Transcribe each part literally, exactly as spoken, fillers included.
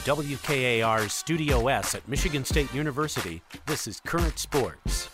W K A R's Studio S at Michigan State University, this is Current Sports.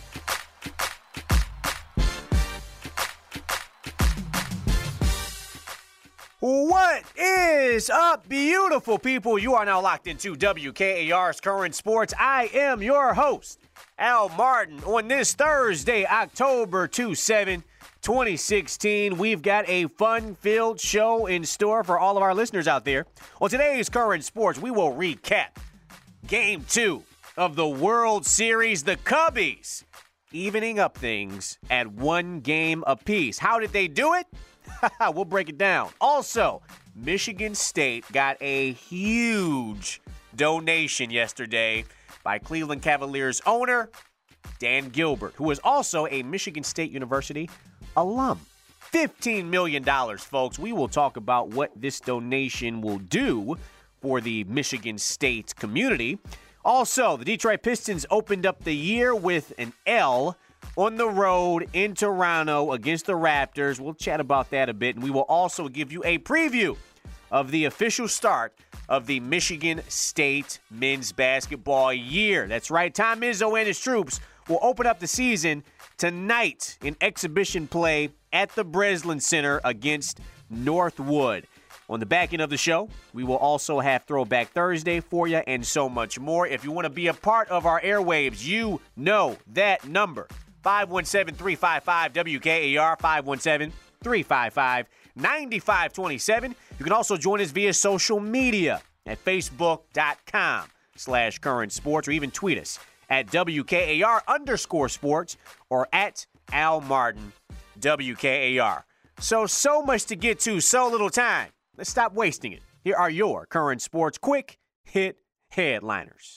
What is up, beautiful people? You are now locked into W K A R's Current Sports. I am your host, Al Martin. On this Thursday, October twenty-seventh, twenty sixteen, we've got a fun-filled show in store for all of our listeners out there. On today's Current Sports, we will recap Game two of the World Series. The Cubbies evening up things at one game apiece. How did they do it? We'll break it down. Also, Michigan State got a huge donation yesterday by Cleveland Cavaliers owner Dan Gilbert, who is also a Michigan State University alum. fifteen million dollars, folks. We will talk about what this donation will do for the Michigan State community. Also, the Detroit Pistons opened up the year with an L on the road in Toronto against the Raptors. We'll chat about that a bit, and we will also give you a preview of the official start of the Michigan State men's basketball year. That's right, Tom Izzo and his troops will open up the season tonight in exhibition play at the Breslin Center against Northwood. On the back end of the show, we will also have Throwback Thursday for you and so much more. If you want to be a part of our airwaves, you know that number. five one seven, three five five, W K A R, five one seven, three five five, nine five two seven. You can also join us via social media at facebook.com slash current sports, or even tweet us at W K A R underscore sports or at Al Martin W K A R. So, so much to get to, so little time. Let's stop wasting it. Here are your current sports quick hit headliners.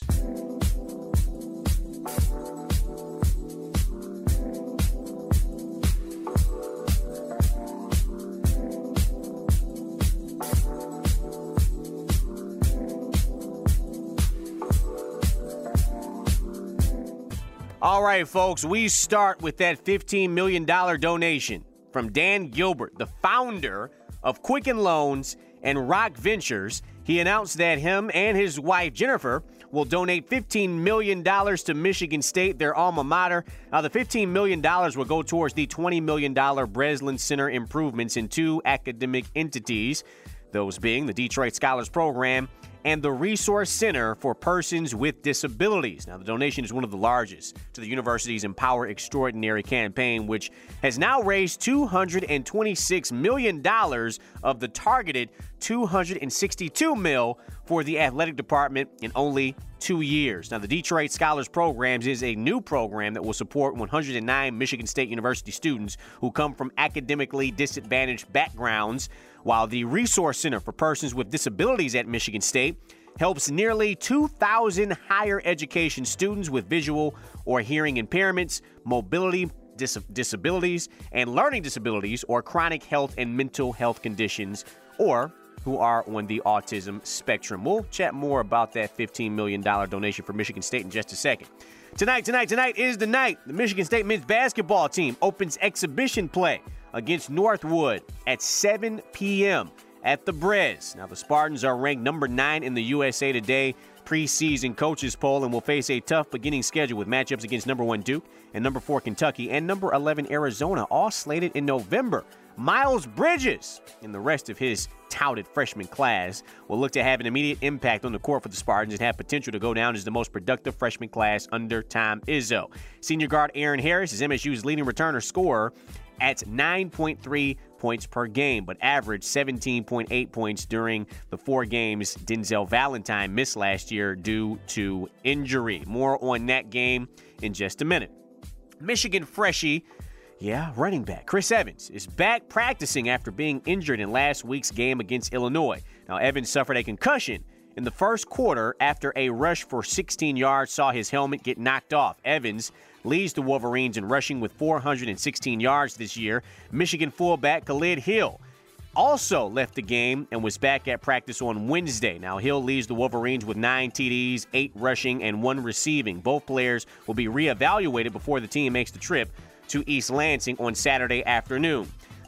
All right, folks, we start with that fifteen million dollars donation from Dan Gilbert, the founder of Quicken Loans and Rock Ventures. He announced that him and his wife, Jennifer, will donate fifteen million dollars to Michigan State, their alma mater. Now, the fifteen million dollars will go towards the twenty million dollars Breslin Center improvements in two academic entities, those being the Detroit Scholars Program and the Resource Center for Persons with Disabilities. Now, the donation is one of the largest to the university's Empower Extraordinary campaign, which has now raised two hundred twenty-six million dollars of the targeted two hundred sixty-two million dollars for the athletic department in only two years. Now, the Detroit Scholars Programs is a new program that will support one hundred nine Michigan State University students who come from academically disadvantaged backgrounds, while the Resource Center for Persons with Disabilities at Michigan State helps nearly two thousand higher education students with visual or hearing impairments, mobility dis- disabilities, and learning disabilities, or chronic health and mental health conditions, or who are on the autism spectrum. We'll chat more about that fifteen million dollars donation for Michigan State in just a second. Tonight, tonight, tonight is the night the Michigan State men's basketball team opens exhibition play against Northwood at seven p.m. at the Brez. Now, the Spartans are ranked number nine in the U S A Today preseason coaches poll and will face a tough beginning schedule with matchups against number one Duke and number four Kentucky and number eleven Arizona, all slated in November. Miles Bridges and the rest of his touted freshman class will look to have an immediate impact on the court for the Spartans and have potential to go down as the most productive freshman class under Tom Izzo. Senior guard Aaron Harris is M S U's leading returner scorer at nine point three points per game, but averaged seventeen point eight points during the four games Denzel Valentine missed last year due to injury. More on that game in just a minute. Michigan freshie, yeah, running back Chris Evans is back practicing after being injured in last week's game against Illinois. Now, Evans suffered a concussion in the first quarter after a rush for sixteen yards saw his helmet get knocked off. Evans leads the Wolverines in rushing with four hundred sixteen yards this year. Michigan fullback Khalid Hill also left the game and was back at practice on Wednesday. Now, Hill leads the Wolverines with nine T Ds, eight rushing, and one receiving. Both players will be reevaluated before the team makes the trip to East Lansing on Saturday afternoon.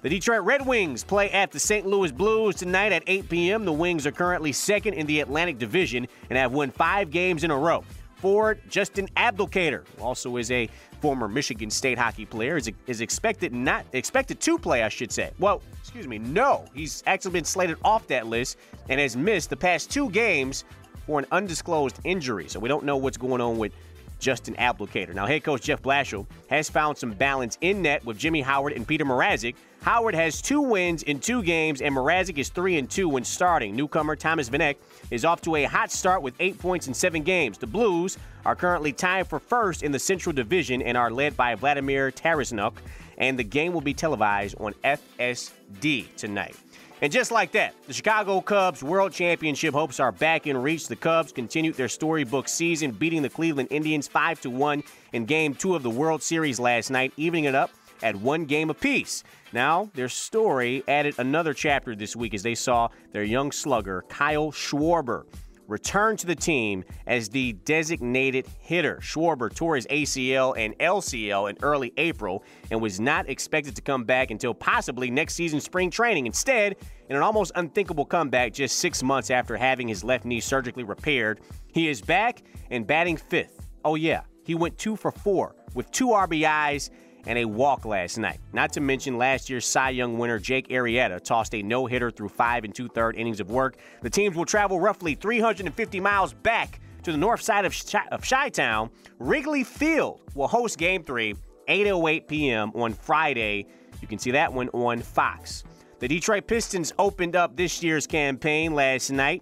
The Detroit Red Wings play at the Saint Louis Blues tonight at eight p.m. The Wings are currently second in the Atlantic Division and have won five games in a row. Forward Justin Abdelkader, who also is a former Michigan State hockey player, is, is expected not expected to play, I should say. Well, excuse me, no. He's actually been slated off that list and has missed the past two games for an undisclosed injury. So we don't know what's going on with Justin Abdelkader. Now, head coach Jeff Blashill has found some balance in net with Jimmy Howard and Peter Mrazek. Howard has two wins in two games, and Mrazek is three and two when starting. Newcomer Thomas Vanek is off to a hot start with eight points in seven games. The Blues are currently tied for first in the Central Division and are led by Vladimir Tarasenuk, and the game will be televised on F S D tonight. And just like that, the Chicago Cubs World Championship hopes are back in reach. The Cubs continued their storybook season, beating the Cleveland Indians five to one in Game two of the World Series last night, evening it up at one game apiece. Now, their story added another chapter this week as they saw their young slugger, Kyle Schwarber, return to the team as the designated hitter. Schwarber tore his A C L and L C L in early April and was not expected to come back until possibly next season's spring training. Instead, in an almost unthinkable comeback just six months after having his left knee surgically repaired, he is back and batting fifth. Oh yeah, he went two for four with two R B Is and a walk last night. Not to mention last year's Cy Young winner Jake Arrieta tossed a no-hitter through five and two-third innings of work. The teams will travel roughly three hundred fifty miles back to the north side of Chi- of Chi-Town. Wrigley Field will host Game three, eight oh eight p.m. on Friday. You can see that one on Fox. The Detroit Pistons opened up this year's campaign last night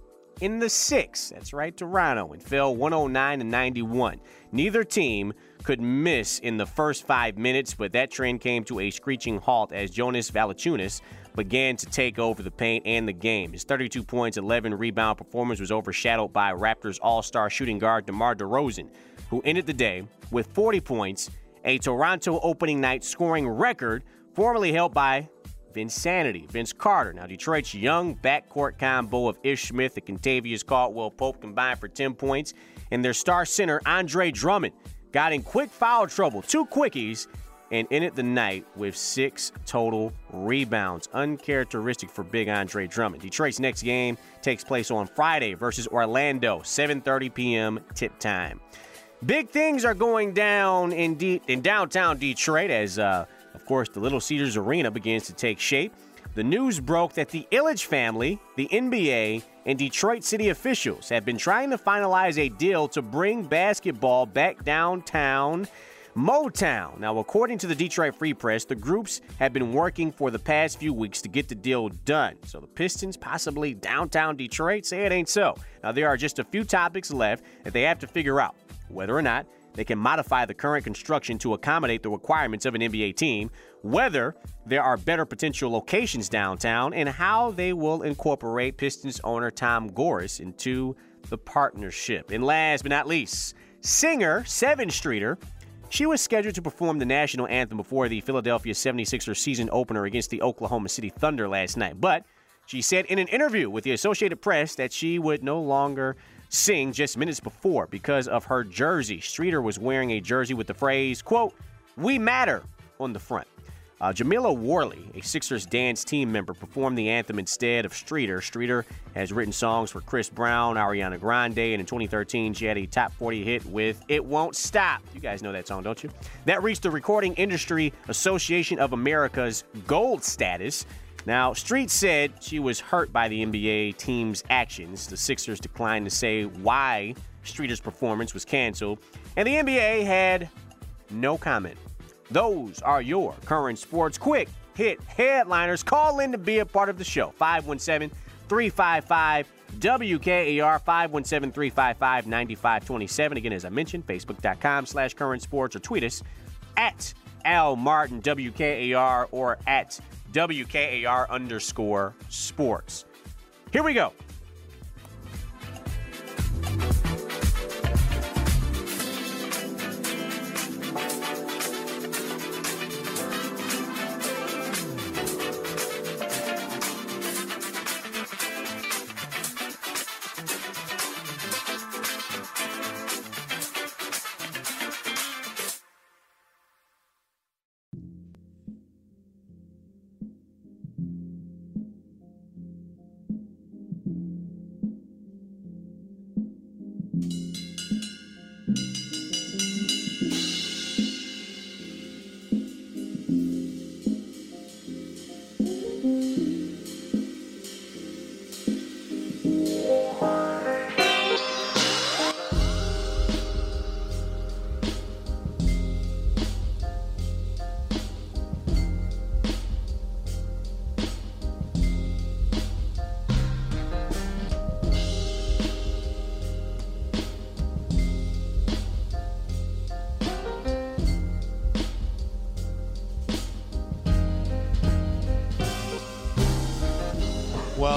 in the six. That's right, Toronto, and fell one oh nine to ninety-one. Neither team could miss in the first five minutes, but that trend came to a screeching halt as Jonas Valanciunas began to take over the paint and the game. His thirty-two points, eleven rebound performance was overshadowed by Raptors all-star shooting guard DeMar DeRozan, who ended the day with forty points, a Toronto opening night scoring record formerly held by Vinsanity, Vince Carter. Now, Detroit's young backcourt combo of Ish Smith and Kentavious Caldwell-Pope combined for ten points, and their star center, Andre Drummond, got in quick foul trouble, two quickies, and ended the night with six total rebounds. Uncharacteristic for big Andre Drummond. Detroit's next game takes place on Friday versus Orlando, seven thirty p.m. tip time. Big things are going down in, De- in downtown Detroit as, uh, of course, the Little Caesars Arena begins to take shape. The news broke that the Ilitch family, the N B A, and Detroit city officials have been trying to finalize a deal to bring basketball back downtown Motown. Now, according to the Detroit Free Press, the groups have been working for the past few weeks to get the deal done. So the Pistons, possibly downtown Detroit, say it ain't so. Now, there are just a few topics left that they have to figure out, whether or not they can modify the current construction to accommodate the requirements of an N B A team, whether there are better potential locations downtown, and how they will incorporate Pistons owner Tom Gores into the partnership. And last but not least, singer Sevyn Streeter. She was scheduled to perform the national anthem before the Philadelphia seventy-sixers season opener against the Oklahoma City Thunder last night. But she said in an interview with the Associated Press that she would no longer sing just minutes before because of her jersey. Streeter was wearing a jersey with the phrase, quote, "We matter," on the front. Uh, Jamila Worley, a Sixers dance team member, performed the anthem instead of Streeter. Streeter has written songs for Chris Brown, Ariana Grande, and in twenty thirteen, she had a top forty hit with It Won't Stop. You guys know that song, don't you? That reached the Recording Industry Association of America's gold status. Now, Street said she was hurt by the N B A team's actions. The Sixers declined to say why Streeter's performance was canceled, and the N B A had no comment. Those are your current sports quick hit headliners. Call in to be a part of the show. five one seven, three five five, W K A R, five one seven, three five five, nine five two seven. Again, as I mentioned, facebook.com slash current sports, or tweet us at Al Martin W K A R or at W K A R underscore sports. Here we go.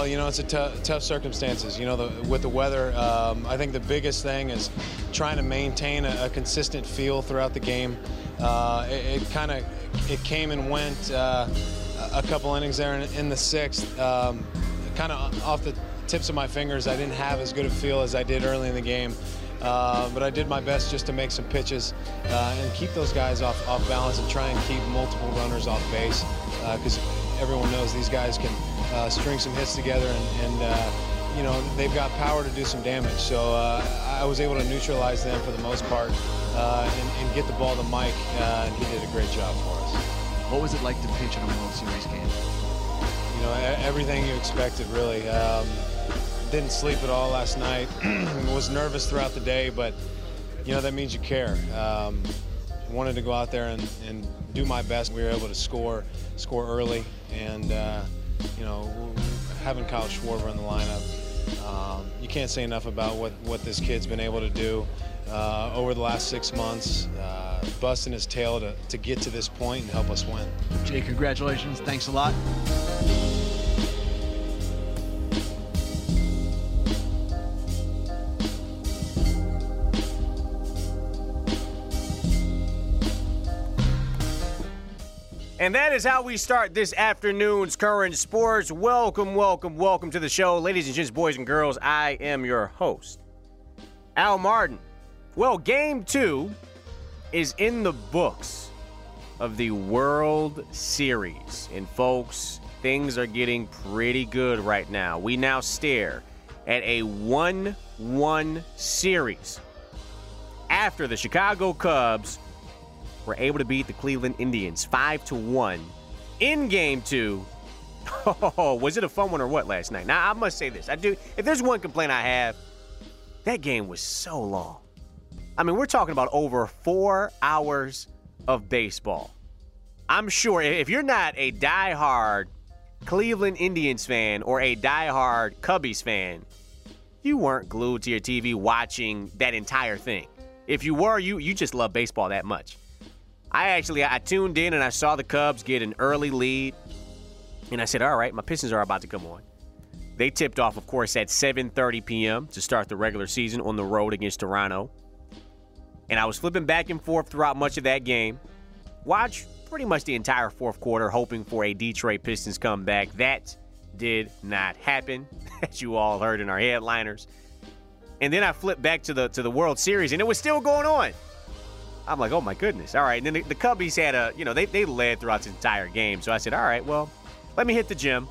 Well, you know, it's a t- tough circumstances. You know, the, with the weather, um, I think the biggest thing is trying to maintain a, a consistent feel throughout the game. Uh, it it kind of it came and went uh, a couple innings there in, in the sixth. Um, kind of off the tips of my fingers, I didn't have as good a feel as I did early in the game. Uh, but I did my best just to make some pitches uh, and keep those guys off, off balance and try and keep multiple runners off base, because uh, everyone knows these guys can uh, string some hits together, and, and uh, you know, they've got power to do some damage. So uh, I was able to neutralize them for the most part uh, and, and get the ball to Mike, uh, and he did a great job for us. What was it like to pitch in a World Series game? You know, everything you expected, really. Um, Didn't sleep at all last night. Was nervous throughout the day, but you know that means you care. Um, wanted to go out there and, and do my best. We were able to score, score early, and uh, you know having Kyle Schwarber in the lineup, um, you can't say enough about what what this kid's been able to do uh, over the last six months, uh, busting his tail to to get to this point and help us win. Jay, congratulations! Thanks a lot. And that is how we start this afternoon's Current Sports. Welcome, welcome, welcome to the show. Ladies and gents, boys and girls, I am your host, Al Martin. Well, game two is in the books of the World Series. And folks, things are getting pretty good right now. We now stare at a one one series after the Chicago Cubs were able to beat the Cleveland Indians five to one in game two. Oh, was it a fun one or what last night? Now, I must say this. I do. If there's one complaint I have, that game was so long. I mean, we're talking about over four hours of baseball. I'm sure if you're not a diehard Cleveland Indians fan or a diehard Cubbies fan, you weren't glued to your T V watching that entire thing. If you were, you you just love baseball that much. I actually, I tuned in and I saw the Cubs get an early lead. And I said, all right, my Pistons are about to come on. They tipped off, of course, at seven thirty p.m. to start the regular season on the road against Toronto. And I was flipping back and forth throughout much of that game. Watched pretty much the entire fourth quarter, hoping for a Detroit Pistons comeback. That did not happen, as you all heard in our headliners. And then I flipped back to the to the World Series, and it was still going on. I'm like, oh, my goodness. All right. And then the, the Cubbies had a, you know, they, they led throughout the entire game. So I said, all right, well, let me hit the gym.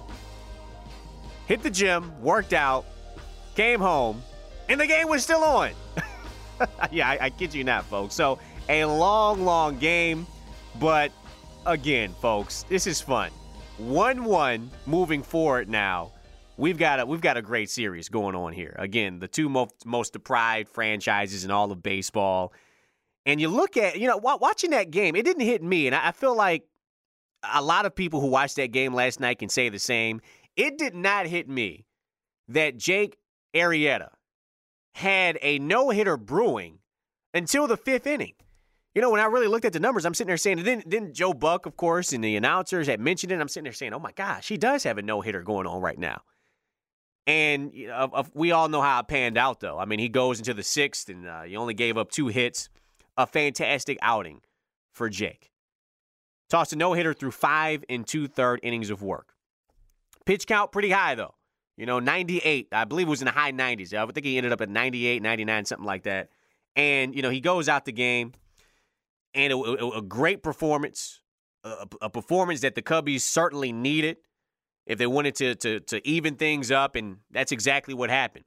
Hit the gym, worked out, came home, and the game was still on. yeah, I, I kid you not, folks. So a long, long game. But again, folks, this is fun. one one moving forward now. We've got a, we've got a great series going on here. Again, the two most, most deprived franchises in all of baseball. And you look at, you know, watching that game, it didn't hit me. And I feel like a lot of people who watched that game last night can say the same. It did not hit me that Jake Arrieta had a no-hitter brewing until the fifth inning. You know, when I really looked at the numbers, I'm sitting there saying, then, then Joe Buck, of course, and the announcers had mentioned it. I'm sitting there saying, oh, my gosh, he does have a no-hitter going on right now. And you know, we all know how it panned out, though. I mean, he goes into the sixth, and uh, he only gave up two hits. A fantastic outing for Jake. Tossed a no-hitter through five and two-third innings of work. Pitch count pretty high, though. You know, ninety-eight. I believe it was in the high nineties. I think he ended up at ninety-eight, ninety-nine, something like that. And, you know, he goes out the game, and a, a, a great performance, a, a performance that the Cubbies certainly needed if they wanted to, to, to even things up, and that's exactly what happened.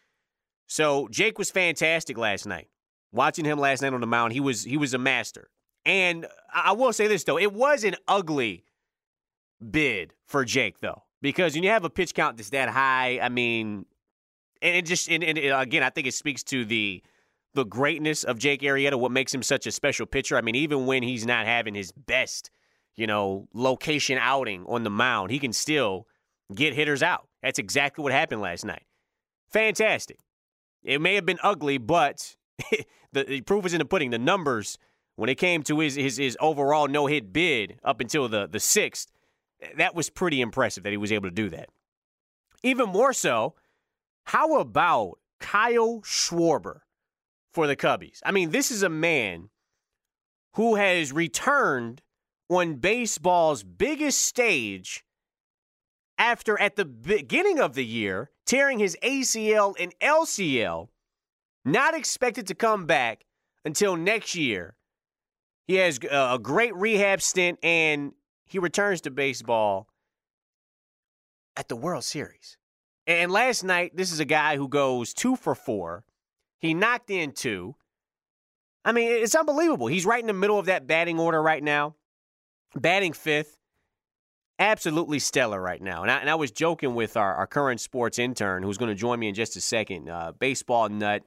So Jake was fantastic last night. Watching him last night on the mound, he was he was a master. And I will say this, though. It was an ugly bid for Jake, though. Because when you have a pitch count that's that high, I mean, and it just, and, and again, I think it speaks to the the greatness of Jake Arrieta, what makes him such a special pitcher. I mean, even when he's not having his best, you know, location outing on the mound, he can still get hitters out. That's exactly what happened last night. Fantastic. It may have been ugly, but the, the proof is in the pudding. The numbers, when it came to his his, his overall no-hit bid up until the, the sixth, that was pretty impressive that he was able to do that. even more so, how about Kyle Schwarber for the Cubbies? I mean, this is a man who has returned on baseball's biggest stage after, at the beginning of the year, tearing his A C L and L C L, not expected to come back until next year. He has a great rehab stint, and he returns to baseball at the World Series. And last night, this is a guy who goes two for four. He knocked in two. I mean, it's unbelievable. He's right in the middle of that batting order right now, batting fifth. Absolutely stellar right now. And I, and I was joking with our, our current sports intern, who's going to join me in just a second, uh, baseball nut,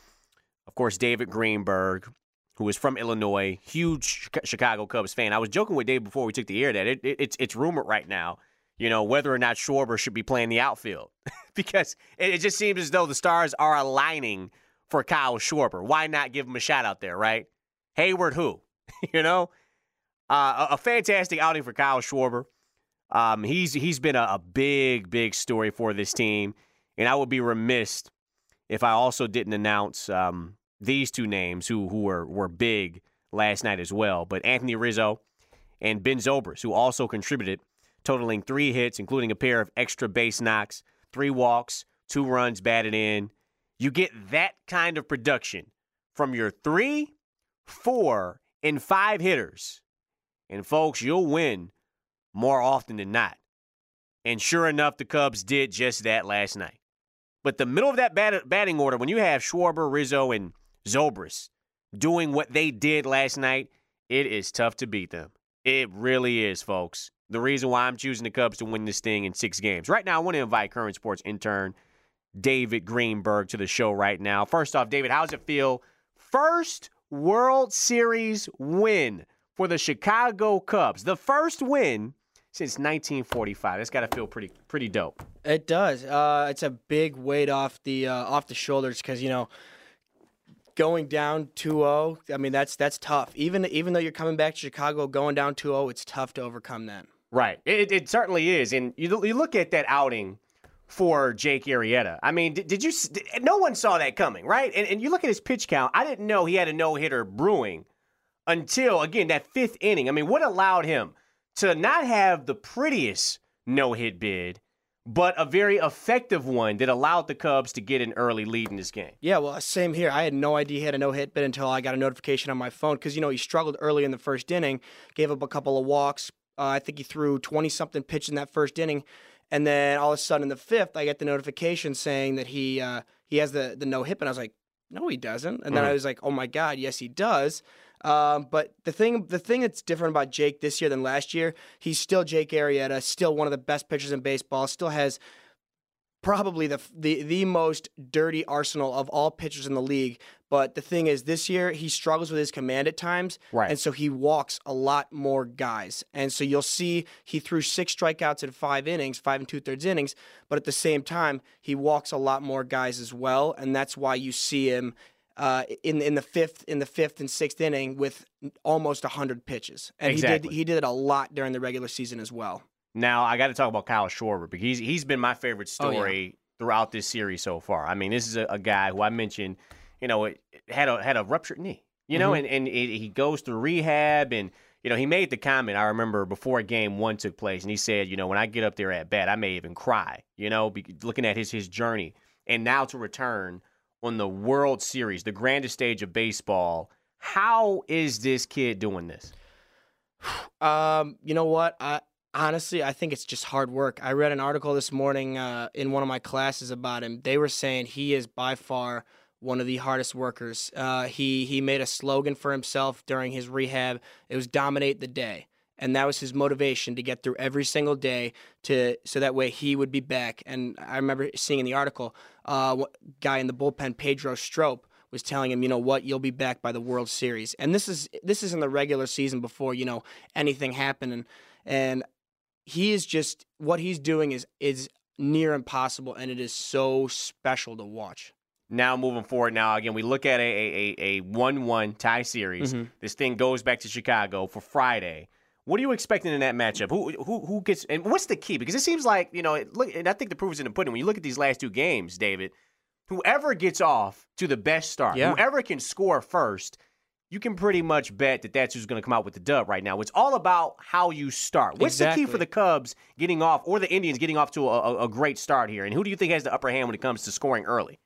of course, David Greenberg, who is from Illinois, huge Chicago Cubs fan. I was joking with Dave before we took the air that it, it, it's, it's rumored right now, you know, whether or not Schwarber should be playing the outfield. Because it, it just seems as though the stars are aligning for Kyle Schwarber. Why not give him a shot out there, right? Hayward who? you know? Uh, a, a fantastic outing for Kyle Schwarber. Um, he's he's been a, a big, big story for this team. And I would be remiss if I also didn't announce um, these two names who, who were, were big last night as well. But Anthony Rizzo and Ben Zobrist, who also contributed, totaling three hits, including a pair of extra base knocks, three walks, two runs batted in. You get that kind of production from your three, four, and five hitters. And, folks, you'll win more often than not. And sure enough, the Cubs did just that last night. But the middle of that bat- batting order, when you have Schwarber, Rizzo, and Zobrist doing what they did last night, it is tough to beat them. It really is, folks. The reason why I'm choosing the Cubs to win this thing in six games. Right now, I want to invite current sports intern David Greenberg to the show right now. First off, David, how does it feel? First World Series win for the Chicago Cubs. The first win since nineteen forty-five. That's got to feel pretty pretty dope. It does. Uh, it's a big weight off the uh, off the shoulders because, you know, going down two oh, I mean, that's that's tough. Even even though you're coming back to Chicago, going down two oh, it's tough to overcome that. Right. It, it certainly is. And you, you look at that outing for Jake Arrieta. I mean, did, did you did, – no one saw that coming, right? And, and you look at his pitch count. I didn't know he had a no-hitter brewing until, again, that fifth inning. I mean, what allowed him to not have the prettiest no-hit bid, but a very effective one that allowed the Cubs to get an early lead in this game? Yeah, well, same here. I had no idea he had a no-hit bid until I got a notification on my phone because, you know, he struggled early in the first inning, gave up a couple of walks. Uh, I think he threw twenty-something pitches in that first inning. And then all of a sudden in the fifth, I get the notification saying that he uh, he has the, the no-hit, and I was like, no, he doesn't. And then mm. I was like, oh, my God, yes, he does. Um, but the thing the thing that's different about Jake this year than last year, he's still Jake Arrieta, still one of the best pitchers in baseball, still has probably the, the the most dirty arsenal of all pitchers in the league. But the thing is, this year, he struggles with his command at times, right. And so he walks a lot more guys. And so you'll see he threw six strikeouts in five innings, five and two-thirds innings, but at the same time, he walks a lot more guys as well, and that's why you see him uh, in in the fifth in the fifth and sixth inning with almost one hundred pitches. And exactly. he did he did it a lot during the regular season as well. Now, I got to talk about Kyle Schwarber because he's, he's been my favorite story oh, yeah. throughout this series so far. I mean, this is a, a guy who I mentioned, you know, it, it had a had a ruptured knee, you know, mm-hmm. and, and it, he goes through rehab. And, you know, he made the comment, I remember, before game one took place, and he said, you know, when I get up there at bat, I may even cry, you know, be, looking at his his journey. And now to return on the World Series, the grandest stage of baseball, how is this kid doing this? Um, you know what? I Honestly, I think it's just hard work. I read an article this morning uh, in one of my classes about him. They were saying he is by far one of the hardest workers. Uh, he he made a slogan for himself during his rehab. It was dominate the day. And that was his motivation to get through every single day to so that way he would be back. And I remember seeing in the article, uh, a guy in the bullpen, Pedro Strop, was telling him, you know what, you'll be back by the World Series. And this is this is in the regular season before, you know, anything happened. And, and he is just, what he's doing is is near impossible, and it is so special to watch. Now moving forward, now again, we look at a a a one one tie series. Mm-hmm. This thing goes back to Chicago for Friday. What are you expecting in that matchup? Who who who gets and what's the key? Because it seems like, you know, it, look, and I think the proof is in the pudding. When you look at these last two games, David, whoever gets off to the best start, yeah. whoever can score first, you can pretty much bet that that's who's going to come out with the dub right now. It's all about how you start. What's exactly. the key for the Cubs getting off, or the Indians getting off to a, a, a great start here? And who do you think has the upper hand when it comes to scoring early?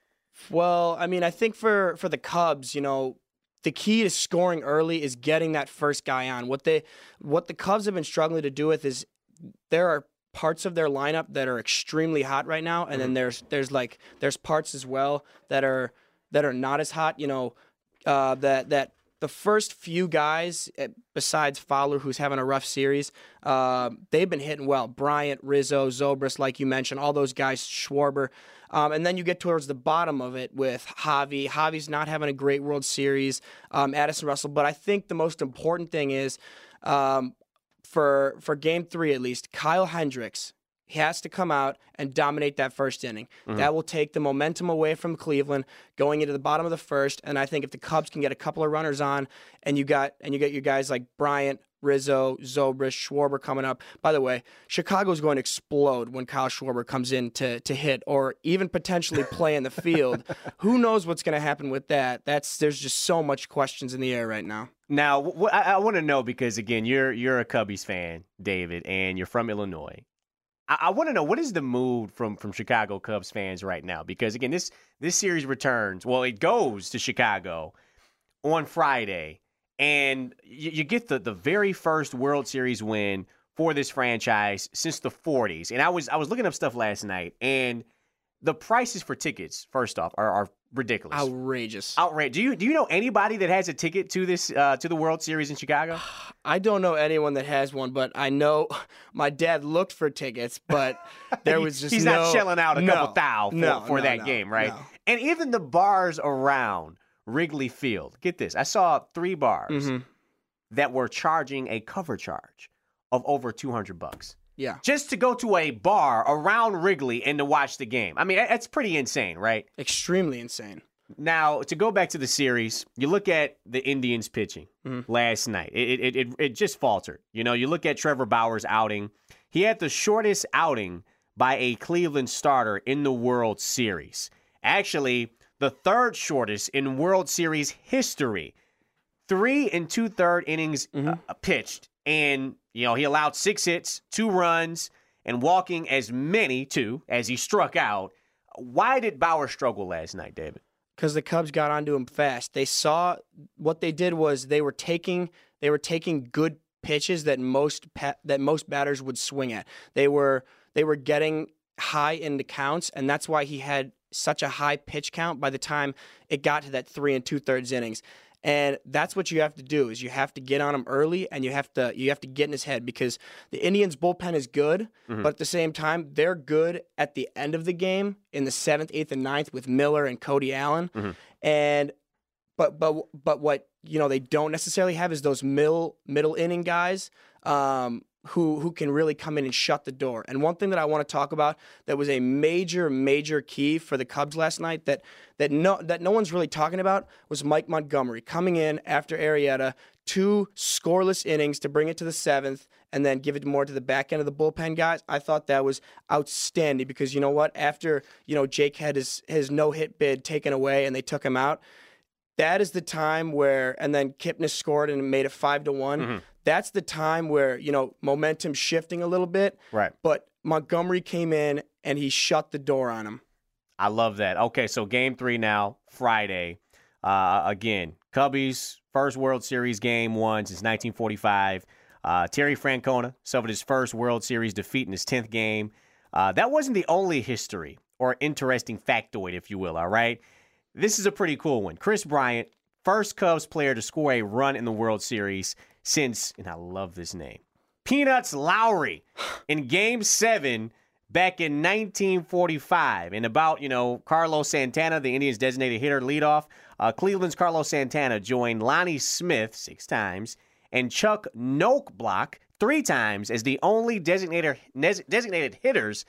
Well, I mean, I think for, for the Cubs, you know, the key to scoring early is getting that first guy on. What they, what the Cubs have been struggling to do with is there are parts of their lineup that are extremely hot right now, and mm-hmm. then there's there's like there's parts as well that are that are not as hot. You know, uh, that that the first few guys besides Fowler, who's having a rough series, uh, they've been hitting well. Bryant, Rizzo, Zobrist, like you mentioned, all those guys, Schwarber. Um, and then you get towards the bottom of it with Javi. Javi's not having a great World Series. Um, Addison Russell. But I think the most important thing is, um, for for Game Three at least, Kyle Hendricks, he has to come out and dominate that first inning. Mm-hmm. That will take the momentum away from Cleveland going into the bottom of the first. And I think if the Cubs can get a couple of runners on, and you got and you get your guys like Bryant, Rizzo, Zobrist, Schwarber coming up. By the way, Chicago's going to explode when Kyle Schwarber comes in to to hit or even potentially play in the field. Who knows what's going to happen with that? That's there's just so much questions in the air right now. Now, wh- I, I want to know because again, you're you're a Cubbies fan, David, and you're from Illinois. I, I want to know what is the mood from from Chicago Cubs fans right now? Because again, this this series returns. Well, it goes to Chicago on Friday. And you, you get the, the very first World Series win for this franchise since the forties. And I was I was looking up stuff last night, and the prices for tickets, first off, are, are ridiculous. Outrageous. Outrageous. Do you do you know anybody that has a ticket to this uh, to the World Series in Chicago? I don't know anyone that has one, but I know my dad looked for tickets, but there was just He's no, not shelling out a no, couple thou for, no, for no, that no, game, right? No. And even the bars around Wrigley Field. Get this. I saw three bars mm-hmm. that were charging a cover charge of over two hundred bucks. Yeah. Just to go to a bar around Wrigley and to watch the game. I mean, that's pretty insane, right? Extremely insane. Now, to go back to the series, you look at the Indians pitching mm-hmm. last night. It, it, it, it just faltered. You know, you look at Trevor Bauer's outing. He had the shortest outing by a Cleveland starter in the World Series. Actually, the third shortest in World Series history. Three and two-third innings mm-hmm. uh, pitched. And, you know, he allowed six hits, two runs, and walking as many, too, as he struck out. Why did Bauer struggle last night, David? Because the Cubs got onto him fast. They saw what they did was they were taking they were taking good pitches that most pa- that most batters would swing at. They were they were getting high in the counts, and that's why he had such a high pitch count by the time it got to that three and two thirds innings. And that's what you have to do is you have to get on him early, and you have to you have to get in his head because the Indians bullpen is good, mm-hmm. but at the same time they're good at the end of the game in the seventh, eighth, and ninth with Miller and Cody Allen. Mm-hmm. And but but but what you know they don't necessarily have is those middle middle inning guys. Um, who who can really come in and shut the door. And one thing that I want to talk about that was a major, major key for the Cubs last night that that no that no one's really talking about was Mike Montgomery coming in after Arrieta, two scoreless innings to bring it to the seventh and then give it more to the back end of the bullpen guys. I thought that was outstanding because you know what? After, you know, Jake had his, his no-hit bid taken away and they took him out, that is the time where, and then Kipnis scored and made it five to one. Mm-hmm. That's the time where, you know, momentum shifting a little bit. Right. But Montgomery came in and he shut the door on him. I love that. Okay, so game three now, Friday. Uh, again, Cubbies, first World Series game won since nineteen forty-five. Uh, Terry Francona suffered his first World Series defeat in his tenth game. Uh, that wasn't the only history or interesting factoid, if you will, all right? This is a pretty cool one. Chris Bryant, first Cubs player to score a run in the World Series since, and I love this name, Peanuts Lowry in Game seven back in nineteen forty-five. And about, you know, Carlos Santana, the Indians' designated hitter leadoff, uh, Cleveland's Carlos Santana joined Lonnie Smith six times and Chuck Knoblauch three times as the only designated, designated hitters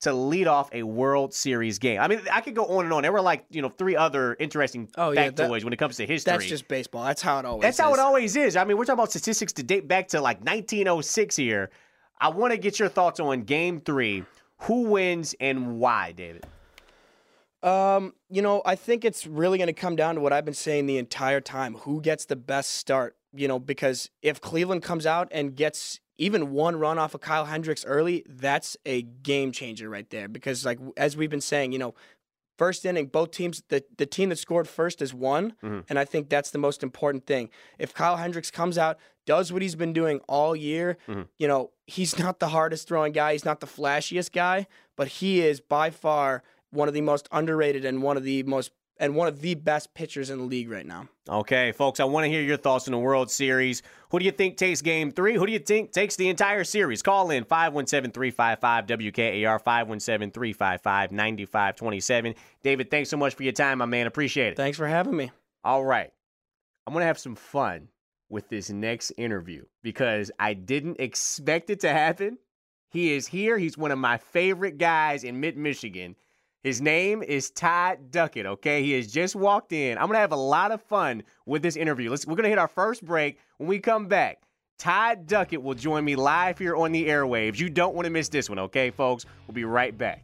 to lead off a World Series game? I mean, I could go on and on. There were like, you know, three other interesting oh, yeah, factoids that, when it comes to history. That's just baseball. That's how it always That's is. how it always is. I mean, we're talking about statistics to date back to like nineteen oh six here. I want to get your thoughts on game three. Who wins and why, David? Um, you know, I think it's really going to come down to what I've been saying the entire time. Who gets the best start? You know, because if Cleveland comes out and gets even one run off of Kyle Hendricks early, that's a game changer right there. Because, like, as we've been saying, you know, first inning, both teams, the, the team that scored first is won, mm-hmm. and I think that's the most important thing. If Kyle Hendricks comes out, does what he's been doing all year, mm-hmm. you know, he's not the hardest throwing guy, he's not the flashiest guy, but he is by far one of the most underrated and one of the most and one of the best pitchers in the league right now. Okay, folks, I want to hear your thoughts on the World Series. Who do you think takes game three? Who do you think takes the entire series? Call in five one seven, three five five, W K A R, five one seven, three five five, nine five two seven. David, thanks so much for your time, my man. Appreciate it. Thanks for having me. All right. I'm going to have some fun with this next interview because I didn't expect it to happen. He is here. He's one of my favorite guys in mid-Michigan. His name is Todd Duckett, okay? He has just walked in. I'm going to have a lot of fun with this interview. Let's, we're going to hit our first break. When we come back, Todd Duckett will join me live here on the airwaves. You don't want to miss this one, okay, folks? We'll be right back.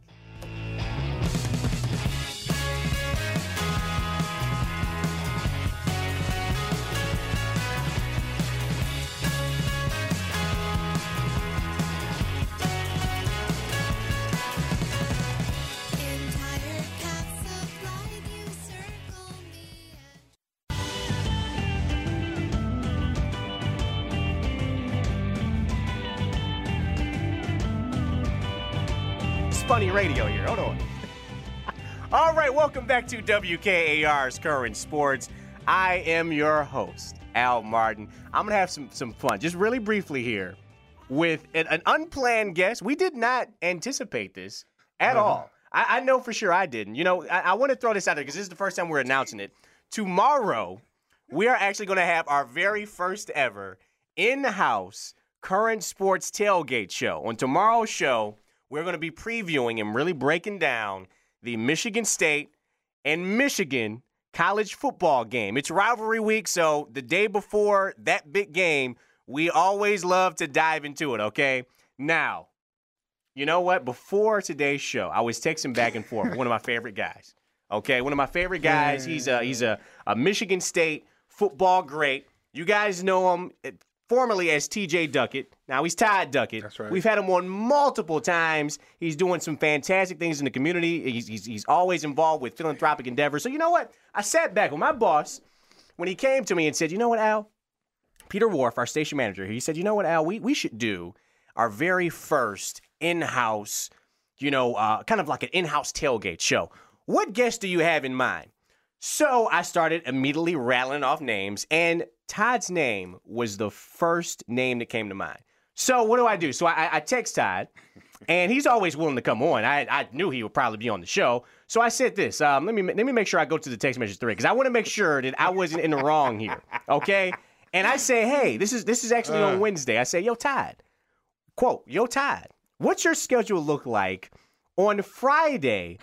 Funny radio here. Hold on. All right, welcome back to W K A R's Current Sports. I am your host, Al Martin. I'm going to have some, some fun, just really briefly here, with an, an unplanned guest. We did not anticipate this at uh-huh. all. I, I know for sure I didn't. You know, I, I want to throw this out there because this is the first time we're announcing it. Tomorrow, we are actually going to have our very first ever in-house Current Sports tailgate show. On tomorrow's show, we're going to be previewing and really breaking down the Michigan State and Michigan college football game. It's rivalry week, so the day before that big game, we always love to dive into it, okay? Now, you know what? Before today's show, I was texting back and forth with one of my favorite guys, okay? One of my favorite guys. He's a, he's a, a Michigan State football great. You guys know him formerly as T J Duckett. Now he's Todd Duckett. That's right. We've had him on multiple times. He's doing some fantastic things in the community. He's, he's, he's always involved with philanthropic endeavors. So you know what? I sat back with my boss when he came to me and said, you know what, Al? Peter Wharf, our station manager, he said, you know what, Al? We, we should do our very first in-house, you know, uh, kind of like an in-house tailgate show. What guests do you have in mind? So I started immediately rattling off names, and Todd's name was the first name that came to mind. So what do I do? So I, I text Todd, and he's always willing to come on. I, I knew he would probably be on the show. So I said this. Um, let me let me make sure I go to the text message thread because I want to make sure that I wasn't in the wrong here. Okay? And I say, hey, this is this is actually uh. on Wednesday. I say, yo, Todd, quote, yo, Todd, what's your schedule look like on Friday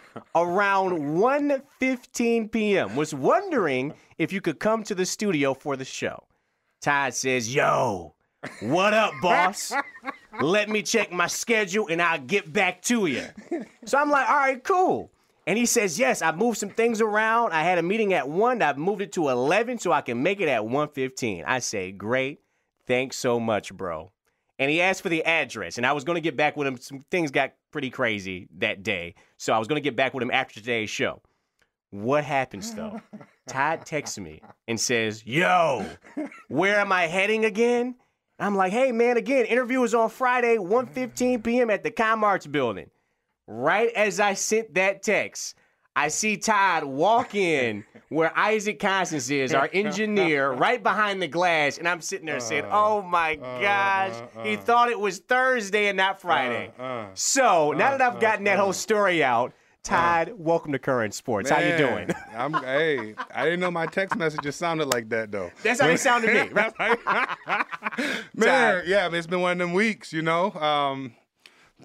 around one fifteen p.m.? Was wondering if you could come to the studio for the show. Todd says, yo, what up, boss? Let me check my schedule and I'll get back to you. So I'm like, all right, cool. And he says, yes, I moved some things around. I had a meeting at one. I've moved it to eleven so I can make it at one fifteen. I say, great. Thanks so much, bro. And he asked for the address, and I was going to get back with him. Some things got pretty crazy that day, so I was going to get back with him after today's show. What happens, though? Todd texts me and says, yo, where am I heading again? I'm like, hey, man, again, interview is on Friday, one fifteen p.m. at the ComArts building. Right as I sent that text, I see Todd walk in where Isaac Constance is, our engineer, right behind the glass, and I'm sitting there saying, oh, my gosh, uh, uh, uh, he thought it was Thursday and not Friday. Uh, uh, so now that I've gotten that whole story out, Todd, uh, welcome to Current Sports. Man, how you doing? I'm, hey, I didn't know my text messages sounded like that, though. That's how they sound to me. Right? Man, yeah, it's been one of them weeks, you know. Um,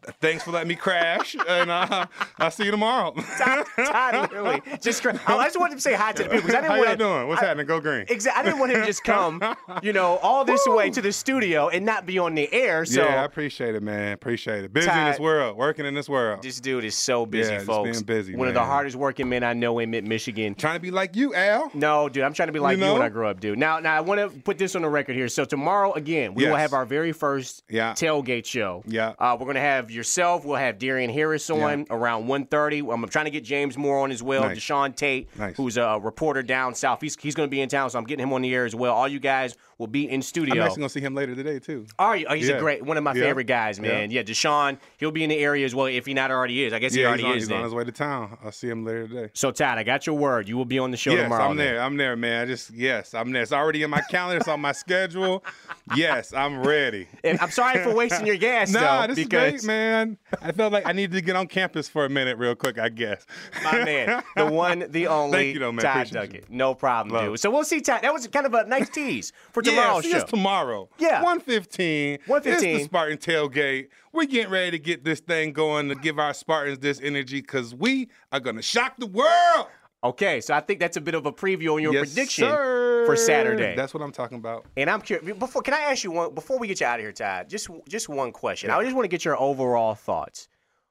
thanks for letting me crash, and uh, I'll see you tomorrow. Todd, Todd literally just. I just wanted to say hi to the people because I didn't How want y'all doing? What's I, happening? Go green. Exactly. I didn't want him to just come, you know, all this way to the studio and not be on the air. So yeah, I appreciate it, man. Appreciate it. Busy Todd, in this world, working in this world. This dude is so busy, yeah, just folks. being busy, One man. of the hardest working men I know in Mid-Michigan. Trying to be like you, Al. No, dude, I'm trying to be like you, you, know? when I grew up, dude. Now, now I want to put this on the record here. So tomorrow, again, we yes. will have our very first yeah. tailgate show. Yeah. Uh, we're going to have yourself. We'll have Darian Harris on yeah. around one thirty. I'm trying to get James Moore on as well. Nice. Deshaun Tate, nice. who's a reporter down south. He's, he's going to be in town, so I'm getting him on the air as well. All you guys will be in studio. I'm actually going to see him later today, too. Are you? Oh, he's yeah. a great, one of my yeah. favorite guys, man. Yeah. yeah, Deshaun, he'll be in the area as well if he not already is. I guess he yeah, already he's on, is he's then. on his way to town. I'll see him later today. So, Todd, I got your word. You will be on the show yes, tomorrow. I'm then. there. I'm there, man. I just yes, I'm there. It's already in my calendar. It's on my schedule. Yes, I'm ready. And I'm sorry for wasting your gas, nah, though. this because is great, man. I felt like I needed to get on campus for a minute real quick, I guess. My man, the one, the only, Thank you, though, man. Todd Appreciate Duckett. you. No problem, Love dude. it. So we'll see, Todd. That was kind of a nice tease for tomorrow's yeah, see show. us tomorrow. Yeah. one fifteen. one fifteen. It's the Spartan Tailgate. We're getting ready to get this thing going to give our Spartans this energy because we are going to shock the world. Okay, so I think that's a bit of a preview on your yes, prediction sir. for Saturday. That's what I'm talking about. And I'm curious. Before, can I ask you one? Before we get you out of here, Todd, just just one question. Yeah. I just want to get your overall thoughts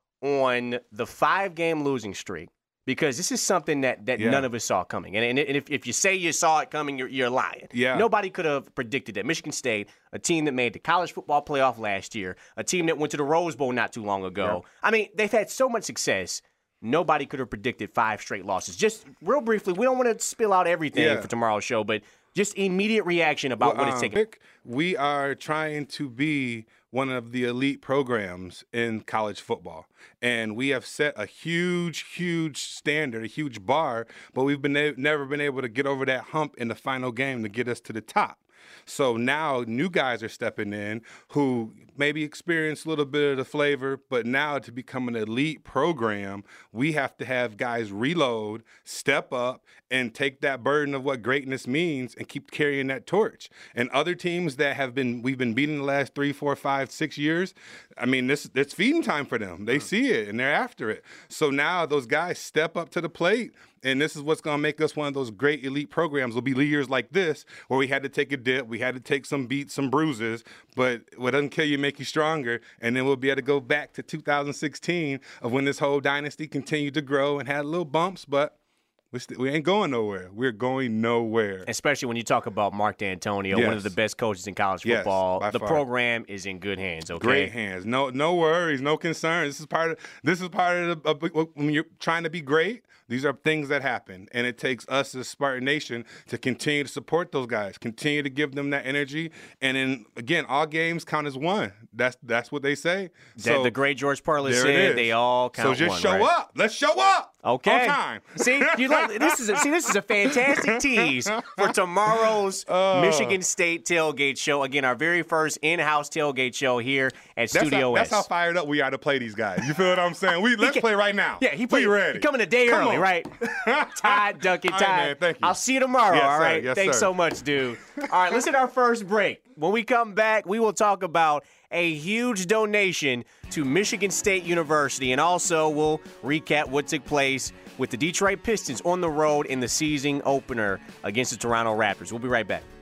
on the five-game losing streak, because this is something that, that yeah. none of us saw coming. And, and if, if you say you saw it coming, you're, you're lying. Yeah. Nobody could have predicted that. Michigan State, a team that made the college football playoff last year, a team that went to the Rose Bowl not too long ago. Yeah. I mean, they've had so much success. Nobody could have predicted five straight losses. Just real briefly, we don't want to spill out everything yeah. for tomorrow's show, but just immediate reaction about well, what it's um, taking. We are trying to be one of the elite programs in college football. And we have set a huge, huge standard, a huge bar, but we've been a- never been able to get over that hump in the final game to get us to the top. So now new guys are stepping in who maybe experience a little bit of the flavor, but now to become an elite program, we have to have guys reload, step up, and take that burden of what greatness means and keep carrying that torch. And other teams that have been, we've been beating the last three, four, five, six years, I mean, this it's feeding time for them. They see it and they're after it. So now those guys step up to the plate. And this is what's going to make us one of those great elite programs. Will be years like this where we had to take a dip, we had to take some beats, some bruises, but what doesn't kill you make you stronger. And then we'll be able to go back to two thousand sixteen of when this whole dynasty continued to grow and had little bumps, but we, st- we ain't going nowhere. We're going nowhere. Especially when you talk about Mark D'Antonio, yes. one of the best coaches in college yes, football. by the far. program is in good hands. Okay, Great hands. No, no worries, no concerns. This is part of. This is part of the, uh, when you're trying to be great. These are things that happen, and it takes us as Spartan Nation to continue to support those guys, continue to give them that energy, and then again, all games count as one. That's that's what they say. That, So the great George Parlis there it said is. they all count. So just one, show right? up. Let's show up. Okay. On time. See, you like this is a, see this is a fantastic tease for tomorrow's Uh, Michigan State tailgate show. Again, our very first in-house tailgate show here at That's Studio how, S. that's how fired up we are to play these guys. You feel what I'm saying? We let's play right now. Yeah, he played. We ready. Coming a day Come early, on. right? Todd Duckett, All Todd. right, man, thank you. I'll see you tomorrow. Yes, all sir. right. Yes, Thanks sir. so much, dude. All right, let's hit our first break. When we come back, we will talk about a huge donation to Michigan State University, and also we'll recap what took place with the Detroit Pistons on the road in the season opener against the Toronto Raptors. We'll be right back.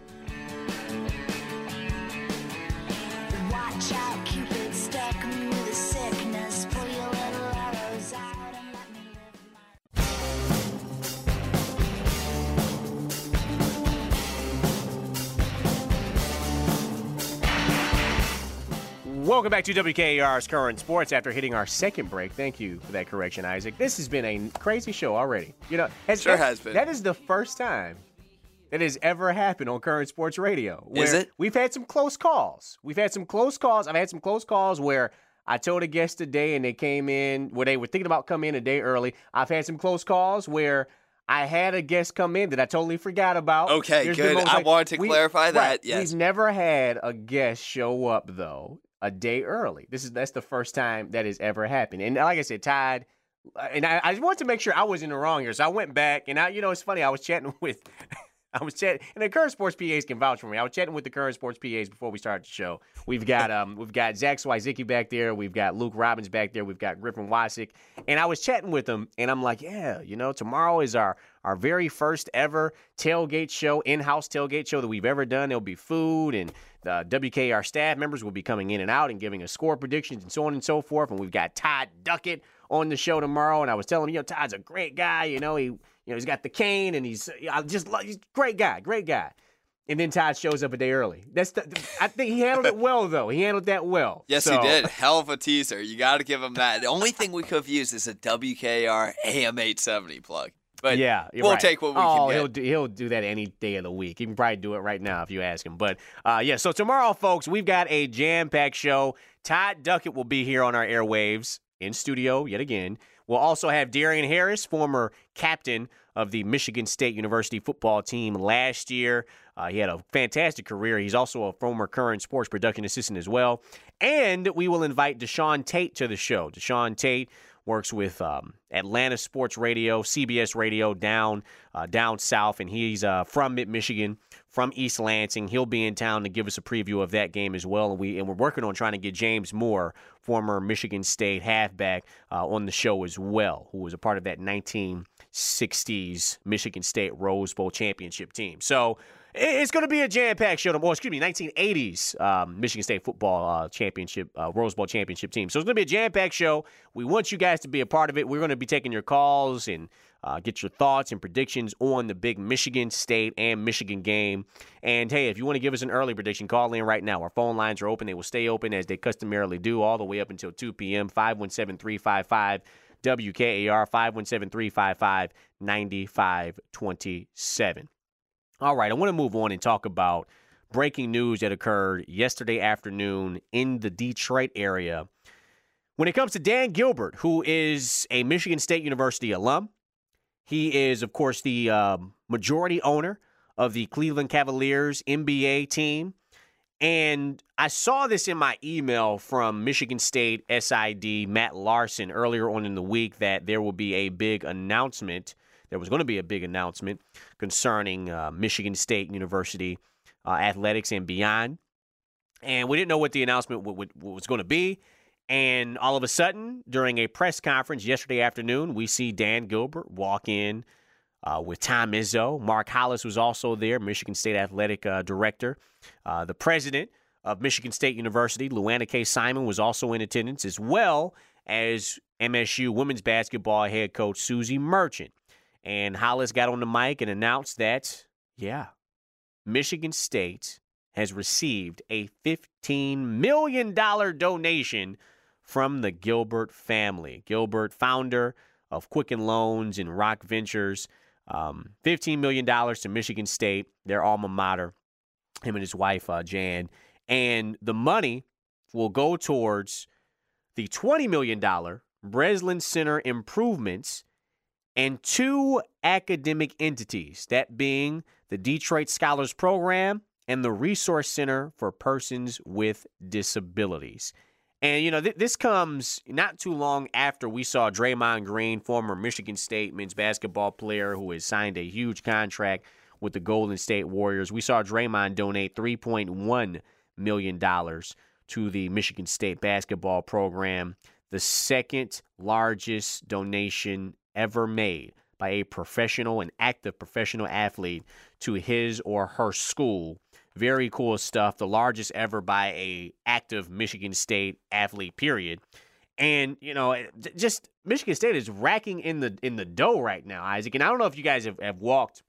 Watch out, Cupid stuck me with a sickness. Pull your little arrows out and let me live my Welcome back to W K A R's Current Sports after hitting our second break. Thank you for that correction, Isaac. This has been a crazy show already. You know, has, Sure that- has been. That is the first time that has ever happened on Current Sports Radio. Is where it? We've had some close calls. We've had some close calls. I've had some close calls where I told a guest today and they came in, where they were thinking about coming in a day early. I've had some close calls where I had a guest come in that I totally forgot about. Okay, There's been good. moments I like- wanted to we- clarify that, right, yes. We've never had a guest show up, though, a day early. This is That's the first time that has ever happened. And like I said, Todd, and I, I just wanted to make sure I was in the wrong here. So I went back, and I, you know, it's funny. I was chatting with I was chatting, and the Current Sports P As can vouch for me. I was chatting with the Current Sports P As before we started the show. We've got um, we've got Zach Swyzicki back there. We've got Luke Robbins back there. We've got Griffin Wasick. And I was chatting with them, and I'm like, yeah, you know, tomorrow is our, our very first ever tailgate show, in-house tailgate show that we've ever done. There'll be food, and the W K R staff members will be coming in and out and giving us score predictions and so on and so forth. And we've got Todd Duckett on the show tomorrow, and I was telling him, you know, Todd's a great guy. You know, he, you know, he's got the cane, and he's, I just love, he's a great guy, great guy. And then Todd shows up a day early. That's the, I think he handled it well, though. He handled that well. Yes, so. he did. Hell of a teaser. You got to give him that. The only thing we could have used is a W K R A M eight seventy plug. But yeah, we'll right. take what we oh, can get. He'll do, he'll do that any day of the week. He can probably do it right now if you ask him. But, uh, yeah, so tomorrow, folks, we've got a jam-packed show. Todd Duckett will be here on our airwaves in studio yet again. We'll also have Darian Harris, former captain of the Michigan State University football team last year. Uh, he had a fantastic career. He's also a former Current Sports production assistant as well. And we will invite Deshaun Tate to the show. Deshaun Tate works with um, Atlanta Sports Radio, C B S Radio down uh, down south, and he's uh, from Mid-Michigan, from East Lansing. He'll be in town to give us a preview of that game as well, and, we, and we're working on trying to get James Moore, former Michigan State halfback, uh, on the show as well, who was a part of that nineteen sixties Michigan State Rose Bowl championship team. So it's going to be a jam-packed show. Or excuse me, nineteen eighties um, Michigan State football uh, championship, uh, Rose Bowl championship team. So it's going to be a jam-packed show. We want you guys to be a part of it. We're going to be taking your calls and uh, get your thoughts and predictions on the big Michigan State and Michigan game. And, hey, if you want to give us an early prediction, call in right now. Our phone lines are open. They will stay open as they customarily do all the way up until two p.m., five one seven, three five five, W K A R, five one seven, three five five, nine five two seven. All right, I want to move on and talk about breaking news that occurred yesterday afternoon in the Detroit area when it comes to Dan Gilbert, who is a Michigan State University alum. He is, of course, the um, majority owner of the Cleveland Cavaliers N B A team. And I saw this in my email from Michigan State S I D Matt Larson earlier on in the week that there will be a big announcement. There was going to be a big announcement concerning uh, Michigan State University uh, athletics and beyond. And we didn't know what the announcement w- w- was going to be. And all of a sudden, during a press conference yesterday afternoon, we see Dan Gilbert walk in uh, with Tom Izzo. Mark Hollis was also there, Michigan State athletic uh, director. Uh, the president of Michigan State University, Luana K. Simon, was also in attendance, as well as M S U women's basketball head coach Susie Merchant. And Hollis got on the mic and announced that, yeah, Michigan State has received a fifteen million dollars donation from the Gilbert family. Gilbert, founder of Quicken Loans and Rock Ventures, um, fifteen million dollars to Michigan State, their alma mater, him and his wife, uh, Jan. And the money will go towards the twenty million dollars Breslin Center improvements and two academic entities, that being the Detroit Scholars Program and the Resource Center for Persons with Disabilities. And, you know, th- this comes not too long after we saw Draymond Green, former Michigan State men's basketball player who has signed a huge contract with the Golden State Warriors. We saw Draymond donate three point one million dollars to the Michigan State basketball program, the second largest donation ever made by a professional and active professional athlete to his or her school. Very cool stuff. The largest ever by a active Michigan State athlete, period. And, you know, just Michigan State is racking in the in the dough right now, Isaac. And I don't know if you guys have, have walked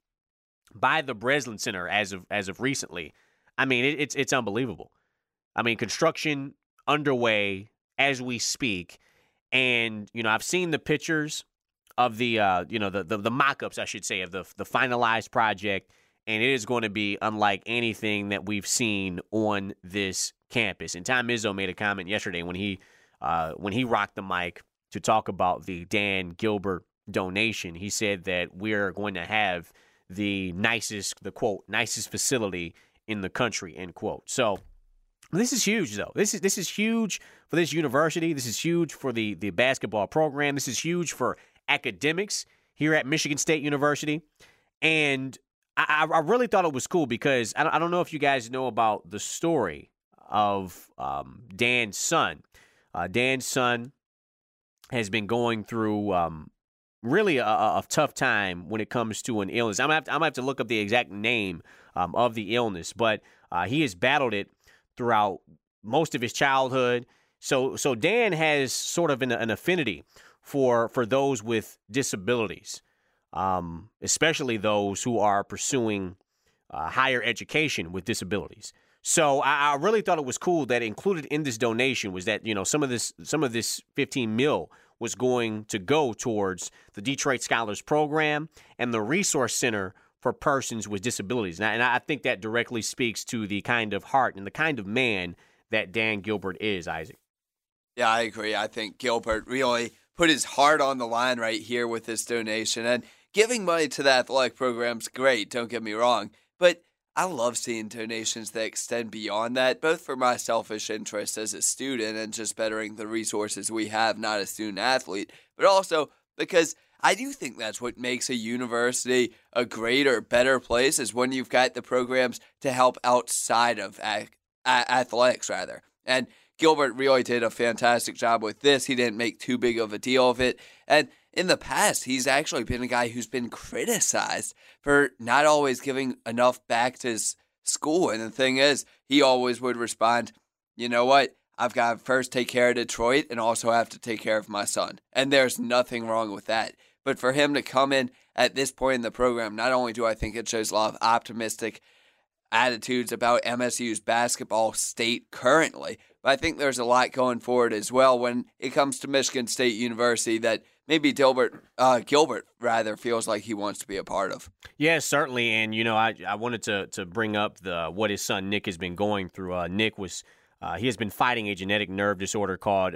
by the Breslin Center as of as of recently. I mean, it, it's it's unbelievable. I mean, construction underway as we speak. And, you know, I've seen the pictures of the, uh, you know, the, the, the mock-ups, I should say, of the, the finalized project, and it is going to be unlike anything that we've seen on this campus. And Tom Izzo made a comment yesterday when he uh, when he rocked the mic to talk about the Dan Gilbert donation. He said that we're going to have the nicest, the quote, nicest facility in the country, end quote. So this is huge, though. This is this is huge for this university. This is huge for the, the basketball program. This is huge for academics here at Michigan State University. And I, I really thought it was cool because I don't, I don't know if you guys know about the story of um, Dan's son. Uh, Dan's son has been going through um, really a, a tough time when it comes to an illness. I'm going to have to look up the exact name um, of the illness, but uh, he has battled it throughout most of his childhood. So so Dan has sort of an, an affinity for, for those with disabilities, um, especially those who are pursuing uh, higher education with disabilities. So I, I really thought it was cool that included in this donation was that, you know, some of this some of this fifteen mil was going to go towards the Detroit Scholars Program and the Resource Center for Persons with Disabilities. And I, and I think that directly speaks to the kind of heart and the kind of man that Dan Gilbert is, Isaac. Yeah, I agree. I think Gilbert really put his heart on the line right here with this donation. And giving money to the athletic program's great, don't get me wrong. But I love seeing donations that extend beyond that, both for my selfish interest as a student and just bettering the resources we have, not a student athlete, but also because I do think that's what makes a university a greater, better place is when you've got the programs to help outside of a- a- athletics, rather. And Gilbert really did a fantastic job with this. He didn't make too big of a deal of it. And in the past, he's actually been a guy who's been criticized for not always giving enough back to his school. And the thing is, he always would respond, you know what? I've got to first take care of Detroit and also have to take care of my son. And there's nothing wrong with that. But for him to come in at this point in the program, not only do I think it shows a lot of optimistic attitudes about M S U's basketball state currently, but I think there's a lot going forward as well when it comes to Michigan State University that maybe Gilbert, uh, Gilbert rather feels like he wants to be a part of. Yeah, certainly. And, you know, I, I wanted to to bring up the what his son Nick has been going through. Uh, Nick was, uh, he has been fighting a genetic nerve disorder called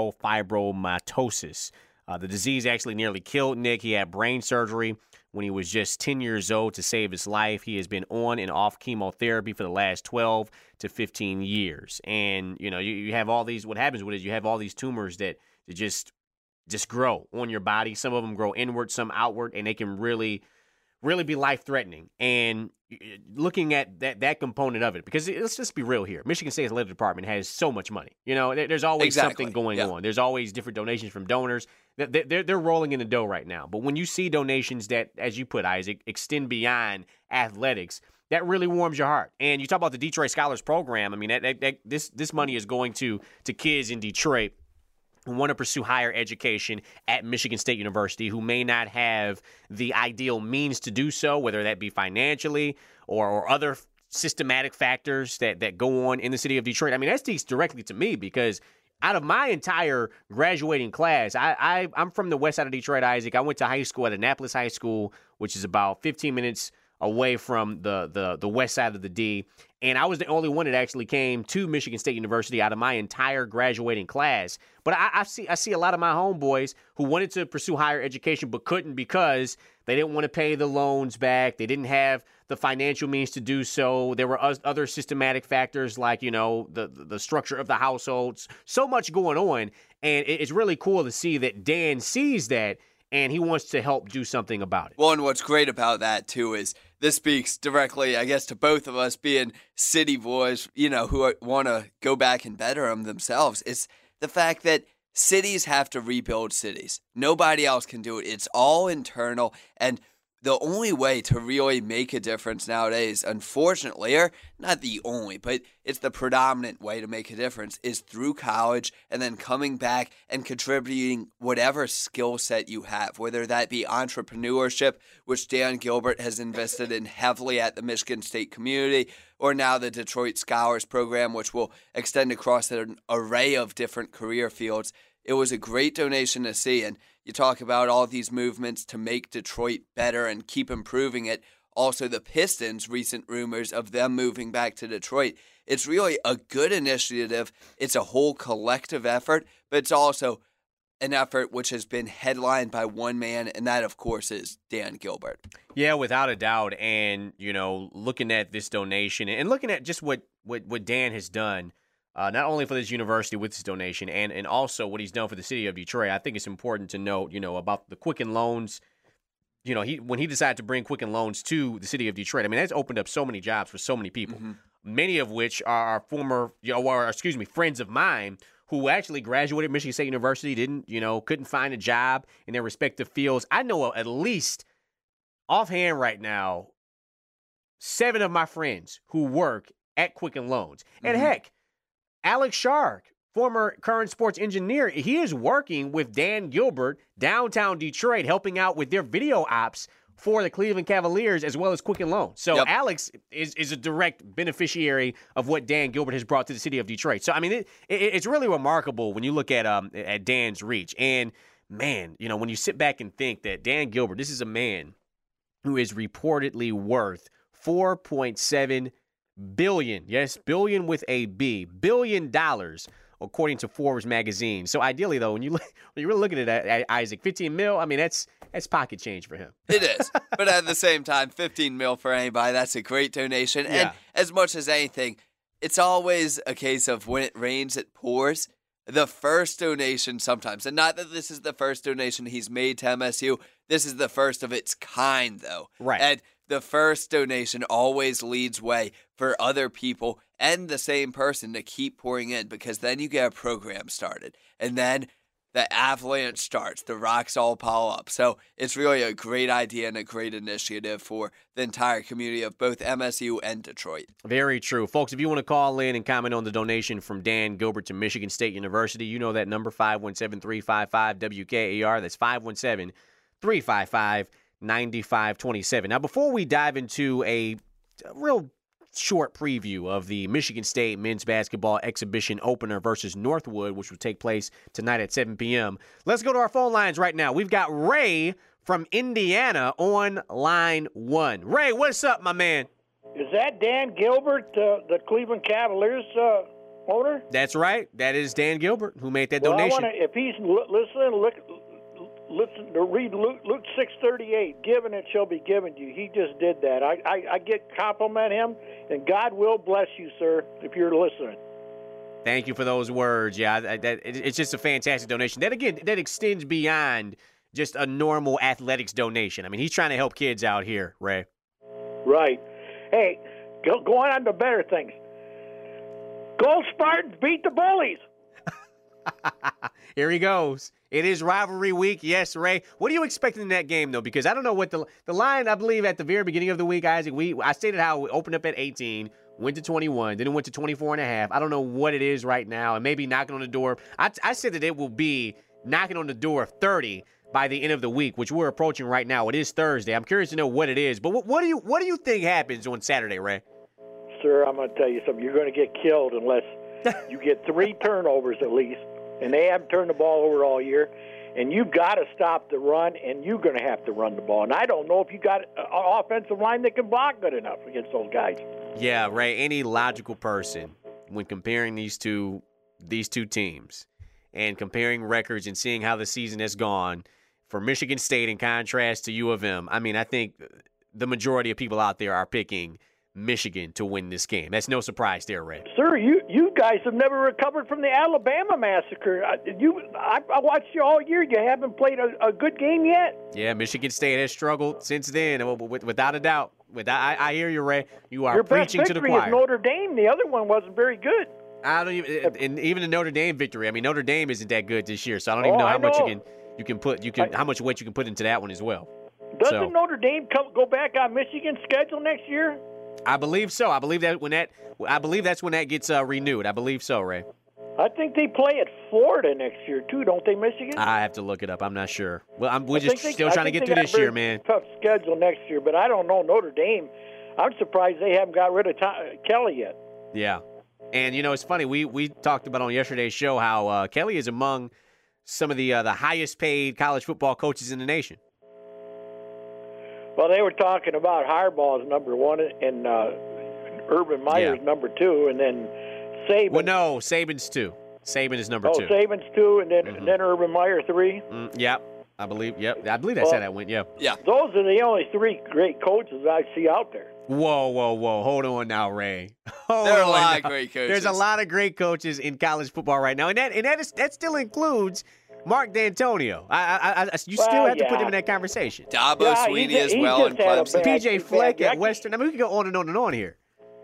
neurofibromatosis. Uh, the disease actually nearly killed Nick. He had brain surgery when he was just ten years old to save his life. He has been on and off chemotherapy for the last twelve to fifteen years. And, you know, you, you have all these, what happens with it is you have all these tumors that, that just just grow on your body. Some of them grow inward, some outward, and they can really, really be life-threatening. And looking at that that component of it, because let's just be real here. Michigan State's athletic department has so much money. You know, there, there's always Exactly. something going Yeah. on. There's always different donations from donors. They're, they're, they're rolling in the dough right now. But when you see donations that, as you put, Isaac, extend beyond athletics, that really warms your heart. And you talk about the Detroit Scholars Program. I mean, that, that, that, this this money is going to to kids in Detroit who want to pursue higher education at Michigan State University, who may not have the ideal means to do so, whether that be financially or, or other systematic factors that, that go on in the city of Detroit. I mean, that speaks directly to me because out of my entire graduating class, I, I, I'm from the west side of Detroit, Isaac. I went to high school at Annapolis High School, which is about fifteen minutes away from the, the, the west side of the D. And I was the only one that actually came to Michigan State University out of my entire graduating class. But I, I see I see a lot of my homeboys who wanted to pursue higher education but couldn't because they didn't want to pay the loans back. They didn't have the financial means to do so. There were other systematic factors like, you know, the, the structure of the households. So much going on. And it's really cool to see that Dan sees that and he wants to help do something about it. Well, and what's great about that, too, is this speaks directly, I guess, to both of us being city boys, you know, who want to go back and better them themselves. It's the fact that cities have to rebuild cities. Nobody else can do it. It's all internal, and the only way to really make a difference nowadays, unfortunately, or not the only, but it's the predominant way to make a difference, is through college and then coming back and contributing whatever skill set you have, whether that be entrepreneurship, which Dan Gilbert has invested in heavily at the Michigan State community, or now the Detroit Scholars Program, which will extend across an array of different career fields. It was a great donation to see, and you talk about all these movements to make Detroit better and keep improving it. Also, the Pistons' recent rumors of them moving back to Detroit. It's really a good initiative. It's a whole collective effort, but it's also an effort which has been headlined by one man, and that, of course, is Dan Gilbert. Yeah, without a doubt. And, you know, looking at this donation and looking at just what, what, what Dan has done, Uh, not only for this university with this donation and, and also what he's done for the city of Detroit, I think it's important to note, you know, about the Quicken Loans you know, he when he decided to bring Quicken Loans to the city of Detroit, I mean, that's opened up so many jobs for so many people, Mm-hmm. many of which are former, you know, or excuse me, friends of mine who actually graduated Michigan State University, didn't, you know, couldn't find a job in their respective fields. I know at least offhand right now, seven of my friends who work at Quicken Loans. And Mhm. heck, Alex Shark, former current sports engineer, he is working with Dan Gilbert downtown Detroit, helping out with their video ops for the Cleveland Cavaliers as well as Quicken Loans. So Yep. Alex is, is a direct beneficiary of what Dan Gilbert has brought to the city of Detroit. So, I mean, it, it, it's really remarkable when you look at um at Dan's reach. And, man, you know, when you sit back and think that Dan Gilbert, this is a man who is reportedly worth four point seven billion, yes, billion with a B, billion dollars, according to Forbes magazine. So ideally, though, when you look, when you're really looking at that, at Isaac, fifteen mil, I mean, that's that's pocket change for him. It is. But at the same time, fifteen mil for anybody, that's a great donation. And Yeah. as much as anything, it's always a case of when it rains, it pours. The first donation sometimes, and not that this is the first donation he's made to M S U, this is the first of its kind, though. Right. And the first donation always leads way for other people and the same person to keep pouring in, because then you get a program started. And then the avalanche starts. The rocks all pile up. So it's really a great idea and a great initiative for the entire community of both M S U and Detroit. Very true. Folks, if you want to call in and comment on the donation from Dan Gilbert to Michigan State University, you know that number, five one seven, three five five, W K A R. That's five one seven, three five five, nine five two seven. Now, before we dive into a, a real short preview of the Michigan State men's basketball exhibition opener versus Northwood, which will take place tonight at seven p.m., let's go to our phone lines right now. We've got Ray from Indiana on line one. Ray, what's up, my man? Is that Dan Gilbert, uh, the Cleveland Cavaliers uh, owner? That's right. That is Dan Gilbert who made that Well, donation. I wanna, if he's l- listening, look, listen to read Luke, Luke six thirty-eight. Given it shall be given to you. He just did that. I, I, I get compliment him, and God will bless you, sir, if you're listening. Thank you for those words. Yeah, that, that, it- it's just a fantastic donation. That, again, that extends beyond just a normal athletics donation. I mean, he's trying to help kids out here, Ray. Right. Hey, go, going on to better things. Gold Spartans beat the Bullies. Here he goes. It is rivalry week. Yes, Ray. What are you expecting in that game, though? Because I don't know what the the line, I believe, at the very beginning of the week, Isaac, we I stated how it opened up at eighteen, went to twenty-one, then it went to twenty-four and a half. I don't know what it is right now, and maybe knocking on the door. I, I said that it will be knocking on the door of thirty by the end of the week, which we're approaching right now. It is Thursday. I'm curious to know what it is. But what, what do you what do you think happens on Saturday, Ray? Sir, I'm going to tell you something. You're going to get killed unless you get three turnovers at least, and they haven't turned the ball over all year. And you've got to stop the run, and you're going to have to run the ball. And I don't know if you got an offensive line that can block good enough against those guys. Yeah, Ray, any logical person, when comparing these two these two teams and comparing records and seeing how the season has gone for Michigan State in contrast to U of M, I mean, I think the majority of people out there are picking Michigan to win this game. That's no surprise there, Ray. Sir, you, you guys have never recovered from the Alabama massacre. I, you, I, I watched you all year. You haven't played a, a good game yet. Yeah, Michigan State has struggled since then, without a doubt. Without, I, I hear you, Ray. You are Your best preaching to the victory choir. is Notre Dame. The other one wasn't very good. I don't even, and even the Notre Dame victory. I mean, Notre Dame isn't that good this year, so I don't even Oh, know I how much you know. can you can put you can I- how much weight you can put into that one as well. Doesn't So- Notre Dame come, go back on Michigan's schedule next year? I believe so. I believe that when that I believe that's when that gets uh, renewed. I believe so, Ray. I think they play at Florida next year too, don't they, Michigan? I have to look it up. I'm not sure. Well, I'm, we're I just think they- still I trying to think get they through got this a year, very man. Tough schedule next year, but I don't know Notre Dame. I'm surprised they haven't got rid of Tom, Kelly yet. Yeah. And, you know, it's funny. We we talked about on yesterday's show how uh, Kelly is among some of the uh, the highest paid college football coaches in the nation. Well, they were talking about Harbaugh's number one and uh, Urban Meyer's Yeah. number two, and then Saban. Well, no, Saban's two. Saban is number oh, two. Saban's two, and then Mhm. then Urban Meyer three. Mm, yep. I believe. Yep. I believe that's Well- how that went. Yeah. Yeah. Those are the only three great coaches I see out there. Whoa, whoa, whoa. Hold on now, Ray. Hold There are a on lot of now. great There's a coaches. lot of great coaches in college football right now. And that and that is that still includes Mark D'Antonio. I, I, I, you Well, still have to yeah. put him in that conversation. Dabo Yeah, Sweeney he as ju- he well in just had a Clemson. bad- P J bad Fleck at record. Western. I mean, we could go on and on and on here.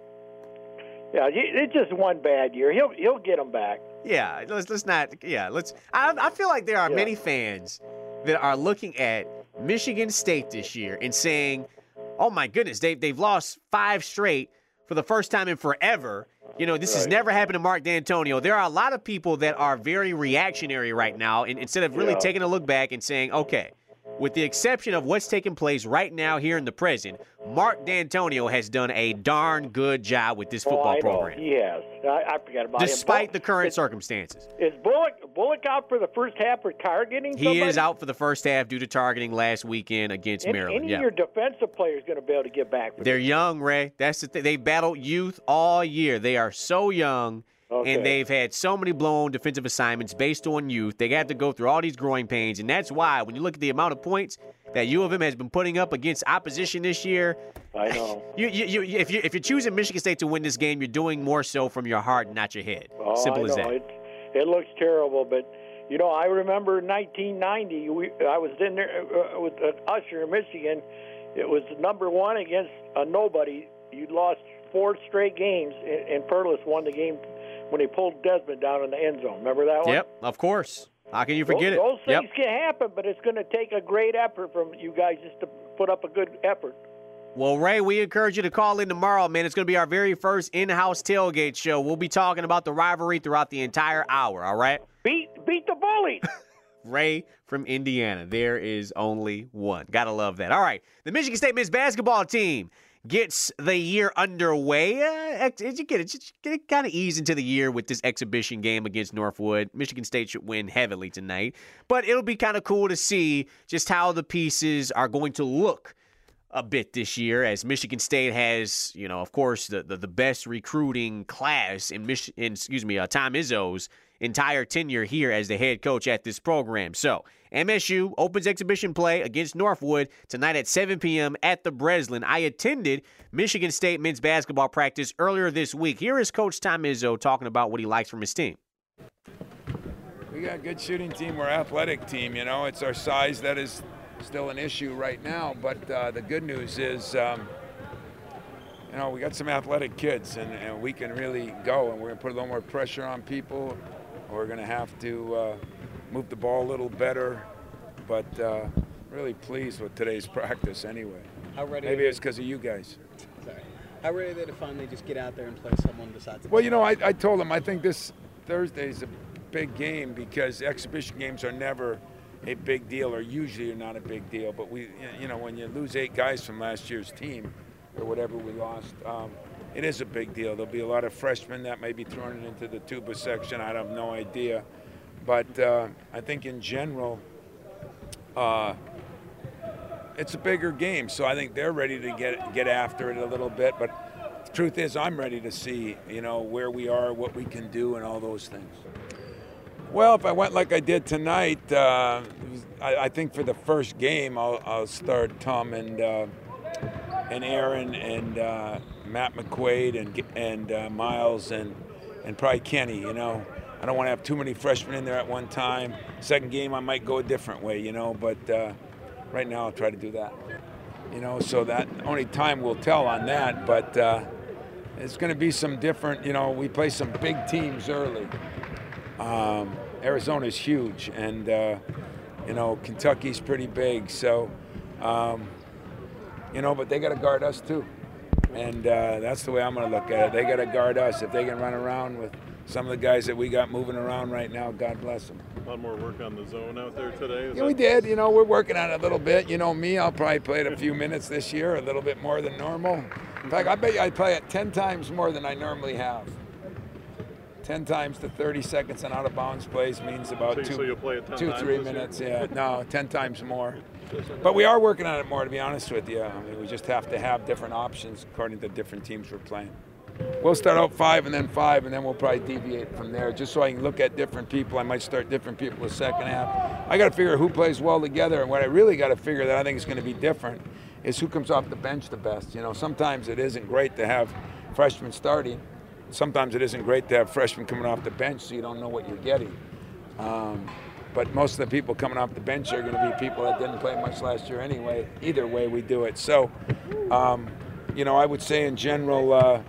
Yeah, he- it's just one bad year. He'll he'll get them back. Yeah, let's let's not. Yeah, let's. I, I feel like there are Yeah. many fans that are looking at Michigan State this year and saying, "Oh my goodness, they they've lost five straight for the first time in forever." You know, this has Right. never happened to Mark D'Antonio. There are a lot of people that are very reactionary right now, and instead of really Yeah. taking a look back and saying, "Okay." With the exception of what's taking place right now here in the present, Mark D'Antonio has done a darn good job with this Oh, football I know. program, He has. I, I forgot about him. despite Bull- the current is, circumstances. Is Bullock Bullock out for the first half for targeting He somebody? is out for the first half due to targeting last weekend against Any, Maryland. any Yeah. of your defensive players going to be able to get back? With They're it? young, Ray. That's the thing. They battled youth all year. They are so young, Okay. and they've had so many blown defensive assignments based on youth. They have to go through all these growing pains, and that's why when you look at the amount of points that U of M has been putting up against opposition this year, I know. you, you, you, if you if you're choosing Michigan State to win this game, you're doing more so from your heart, not your head. Oh, Simple I as know. that. It, it looks terrible, but you know, I remember nineteen ninety. We, I was in there uh, with uh, Usher in Michigan. It was number one against a nobody. You lost four straight games, and, and Perlis won the game when he pulled Desmond down in the end zone. Remember that one? Yep, of course. How can you forget those, it? Those Yep. things can happen, but it's going to take a great effort from you guys just to put up a good effort. Well, Ray, we encourage you to call in tomorrow, man. It's going to be our very first in-house tailgate show. We'll be talking about the rivalry throughout the entire hour, all right? Beat beat the bully. Ray from Indiana. There is only one. Gotta love that. All right, the Michigan State men's basketball team gets the year underway. Uh, ex- you get it, just get it kind of ease into the year with this exhibition game against Northwood. Michigan State should win heavily tonight, but it'll be kind of cool to see just how the pieces are going to look a bit this year, as Michigan State has, you know, of course, the the, the best recruiting class in Mich- in, excuse me, uh, Tom Izzo's entire tenure here as the head coach at this program. So M S U opens exhibition play against Northwood tonight at seven p.m. at the Breslin. I attended Michigan State men's basketball practice earlier this week. Here is Coach Tom Izzo talking about what he likes from his team. We got a good shooting team. We're an athletic team. You know, it's our size that is still an issue right now. But uh, the good news is, um, you know, we got some athletic kids, and, and we can really go. And we're going to put a little more pressure on people. We're going to have to uh, move the ball a little better. But uh, really pleased with today's practice anyway. How ready Maybe are it's because of you guys. Sorry. How ready are they to finally just get out there and play someone besides the Well, you know, I, I told them I think this Thursday's a big game because exhibition games are never a big deal, or usually are not a big deal. But we, you know, when you lose eight guys from last year's team, or whatever we lost, um, it is a big deal. There'll be a lot of freshmen that may be thrown into the tuba section. I have no idea, but uh, I think in general, uh, it's a bigger game. So I think they're ready to get get after it a little bit. But the truth is, I'm ready to see, you know, where we are, what we can do, and all those things. Well, if I went like I did tonight, uh, I, I think for the first game, I'll, I'll start Tom and uh, and Aaron and uh, Matt McQuaid and and uh, Miles and and probably Kenny. You know, I don't want to have too many freshmen in there at one time. Second game, I might go a different way. You know, but uh, right now I'll try to do that. You know, so that only time will tell on that. But uh, it's going to be some different. You know, we play some big teams early. Um, Arizona's huge, and uh, you know, Kentucky's pretty big. So, um, you know, but they got to guard us too, and uh, that's the way I'm going to look at it. They got to guard us. If they can run around with some of the guys that we got moving around right now, God bless them. A lot more work on the zone out there today. Is Yeah, that- we did. You know, we're working on it a little bit. You know me, I'll probably play it a few minutes this year, a little bit more than normal. In fact, I bet you I play it ten times more than I normally have. ten times to thirty seconds on out-of-bounds plays means about So- two, so you'll play it ten two times three this year? minutes. Yeah, no, ten times more. But we are working on it more, to be honest with you. I mean, we just have to have different options according to different teams we're playing. We'll start out five and then five, and then we'll probably deviate from there, just so I can look at different people. I might start different people the second half. I got to figure who plays well together, and what I really got to figure that I think is going to be different is who comes off the bench the best. You know, sometimes it isn't great to have freshmen starting. Sometimes it isn't great to have freshmen coming off the bench, so you don't know what you're getting. Um, but most of the people coming off the bench are going to be people that didn't play much last year anyway. Either way we do it. So, um, you know, I would say in general, uh,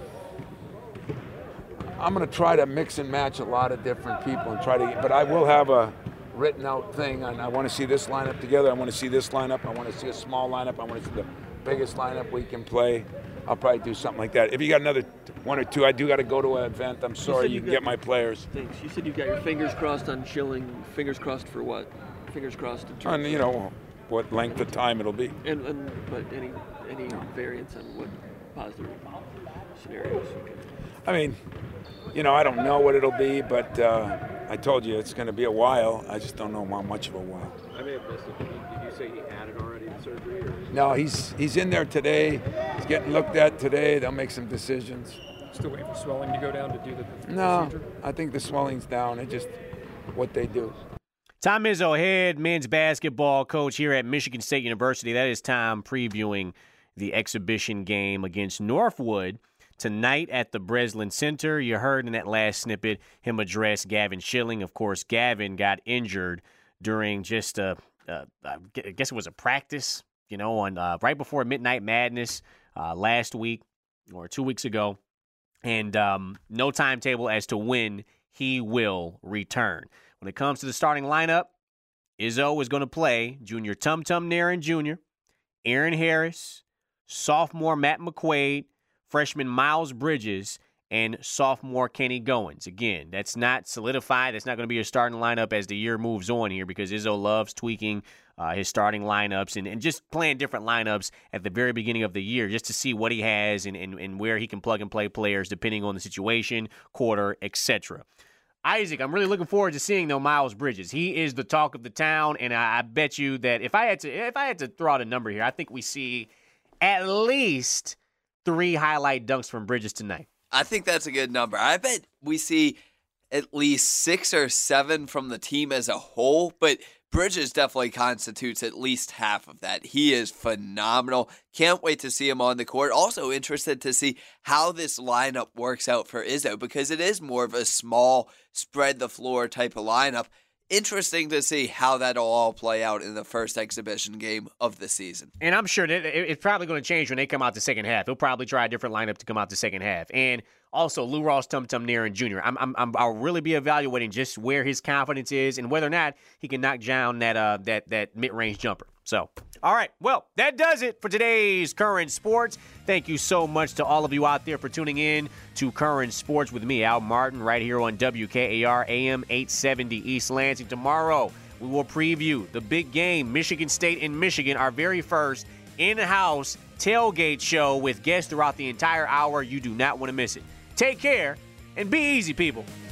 I'm going to try to mix and match a lot of different people and try to, but I will have a written out thing, and I want to see this lineup together. I want to see this lineup. I want to see a small lineup. I want to see the biggest lineup we can play. I'll probably do something like that. If you got another one or two, I do got to go to an event. I'm sorry, you, you can get my players. Thanks. You said you've got your fingers crossed on Schilling. Fingers crossed for what? Fingers crossed in terms On, you know, what length of time it'll be. And, and but any any variance on what positive scenarios you can. I mean, you know, I don't know what it'll be, but uh, I told you it's going to be a while. I just don't know how much of a while. I may have missed it. Did you say he had it already in surgery? Or? No, he's he's in there today. He's getting looked at today. They'll make some decisions. Still waiting for swelling to go down to do the No, procedure? I think the swelling's down. It's just what they do. Tom Izzo, head men's basketball coach here at Michigan State University. That is Tom previewing the exhibition game against Northwood tonight at the Breslin Center. You heard in that last snippet him address Gavin Schilling. Of course, Gavin got injured during just a, uh, I guess it was a practice, you know, on uh, right before Midnight Madness uh, last week or two weeks ago, and um, no timetable as to when he will return. When it comes to the starting lineup, Izzo is going to play junior Tum Tum Nairn Junior, Aaron Harris, sophomore Matt McQuaid, freshman Miles Bridges, and sophomore Kenny Goins. Again, that's not solidified. That's not going to be your starting lineup as the year moves on here because Izzo loves tweaking uh, his starting lineups and, and just playing different lineups at the very beginning of the year just to see what he has and, and, and where he can plug and play players depending on the situation, quarter, et cetera. Isaac, I'm really looking forward to seeing though Miles Bridges. He is the talk of the town, and I, I bet you that if I had to if I had to throw out a number here, I think we see at least three highlight dunks from Bridges tonight. I think that's a good number. I bet we see at least six or seven from the team as a whole, but Bridges definitely constitutes at least half of that. He is phenomenal. Can't wait to see him on the court. Also interested to see how this lineup works out for Izzo because it is more of a small, spread the floor type of lineup. Interesting to see how that'll all play out in the first exhibition game of the season. And I'm sure that it's probably going to change when they come out the second half. He'll probably try a different lineup to come out the second half. And also, Lou Ross Tum Tum Nairn Junior I'm, I'm, I'm, I'll really be evaluating just where his confidence is and whether or not he can knock down that uh, that that mid-range jumper. So, all right. Well, that does it for today's Current Sports. Thank you so much to all of you out there for tuning in to Current Sports with me, Al Martin, right here on W K A R A M eight seventy East Lansing. Tomorrow, we will preview the big game, Michigan State and Michigan, our very first in-house tailgate show with guests throughout the entire hour. You do not want to miss it. Take care and be easy, people.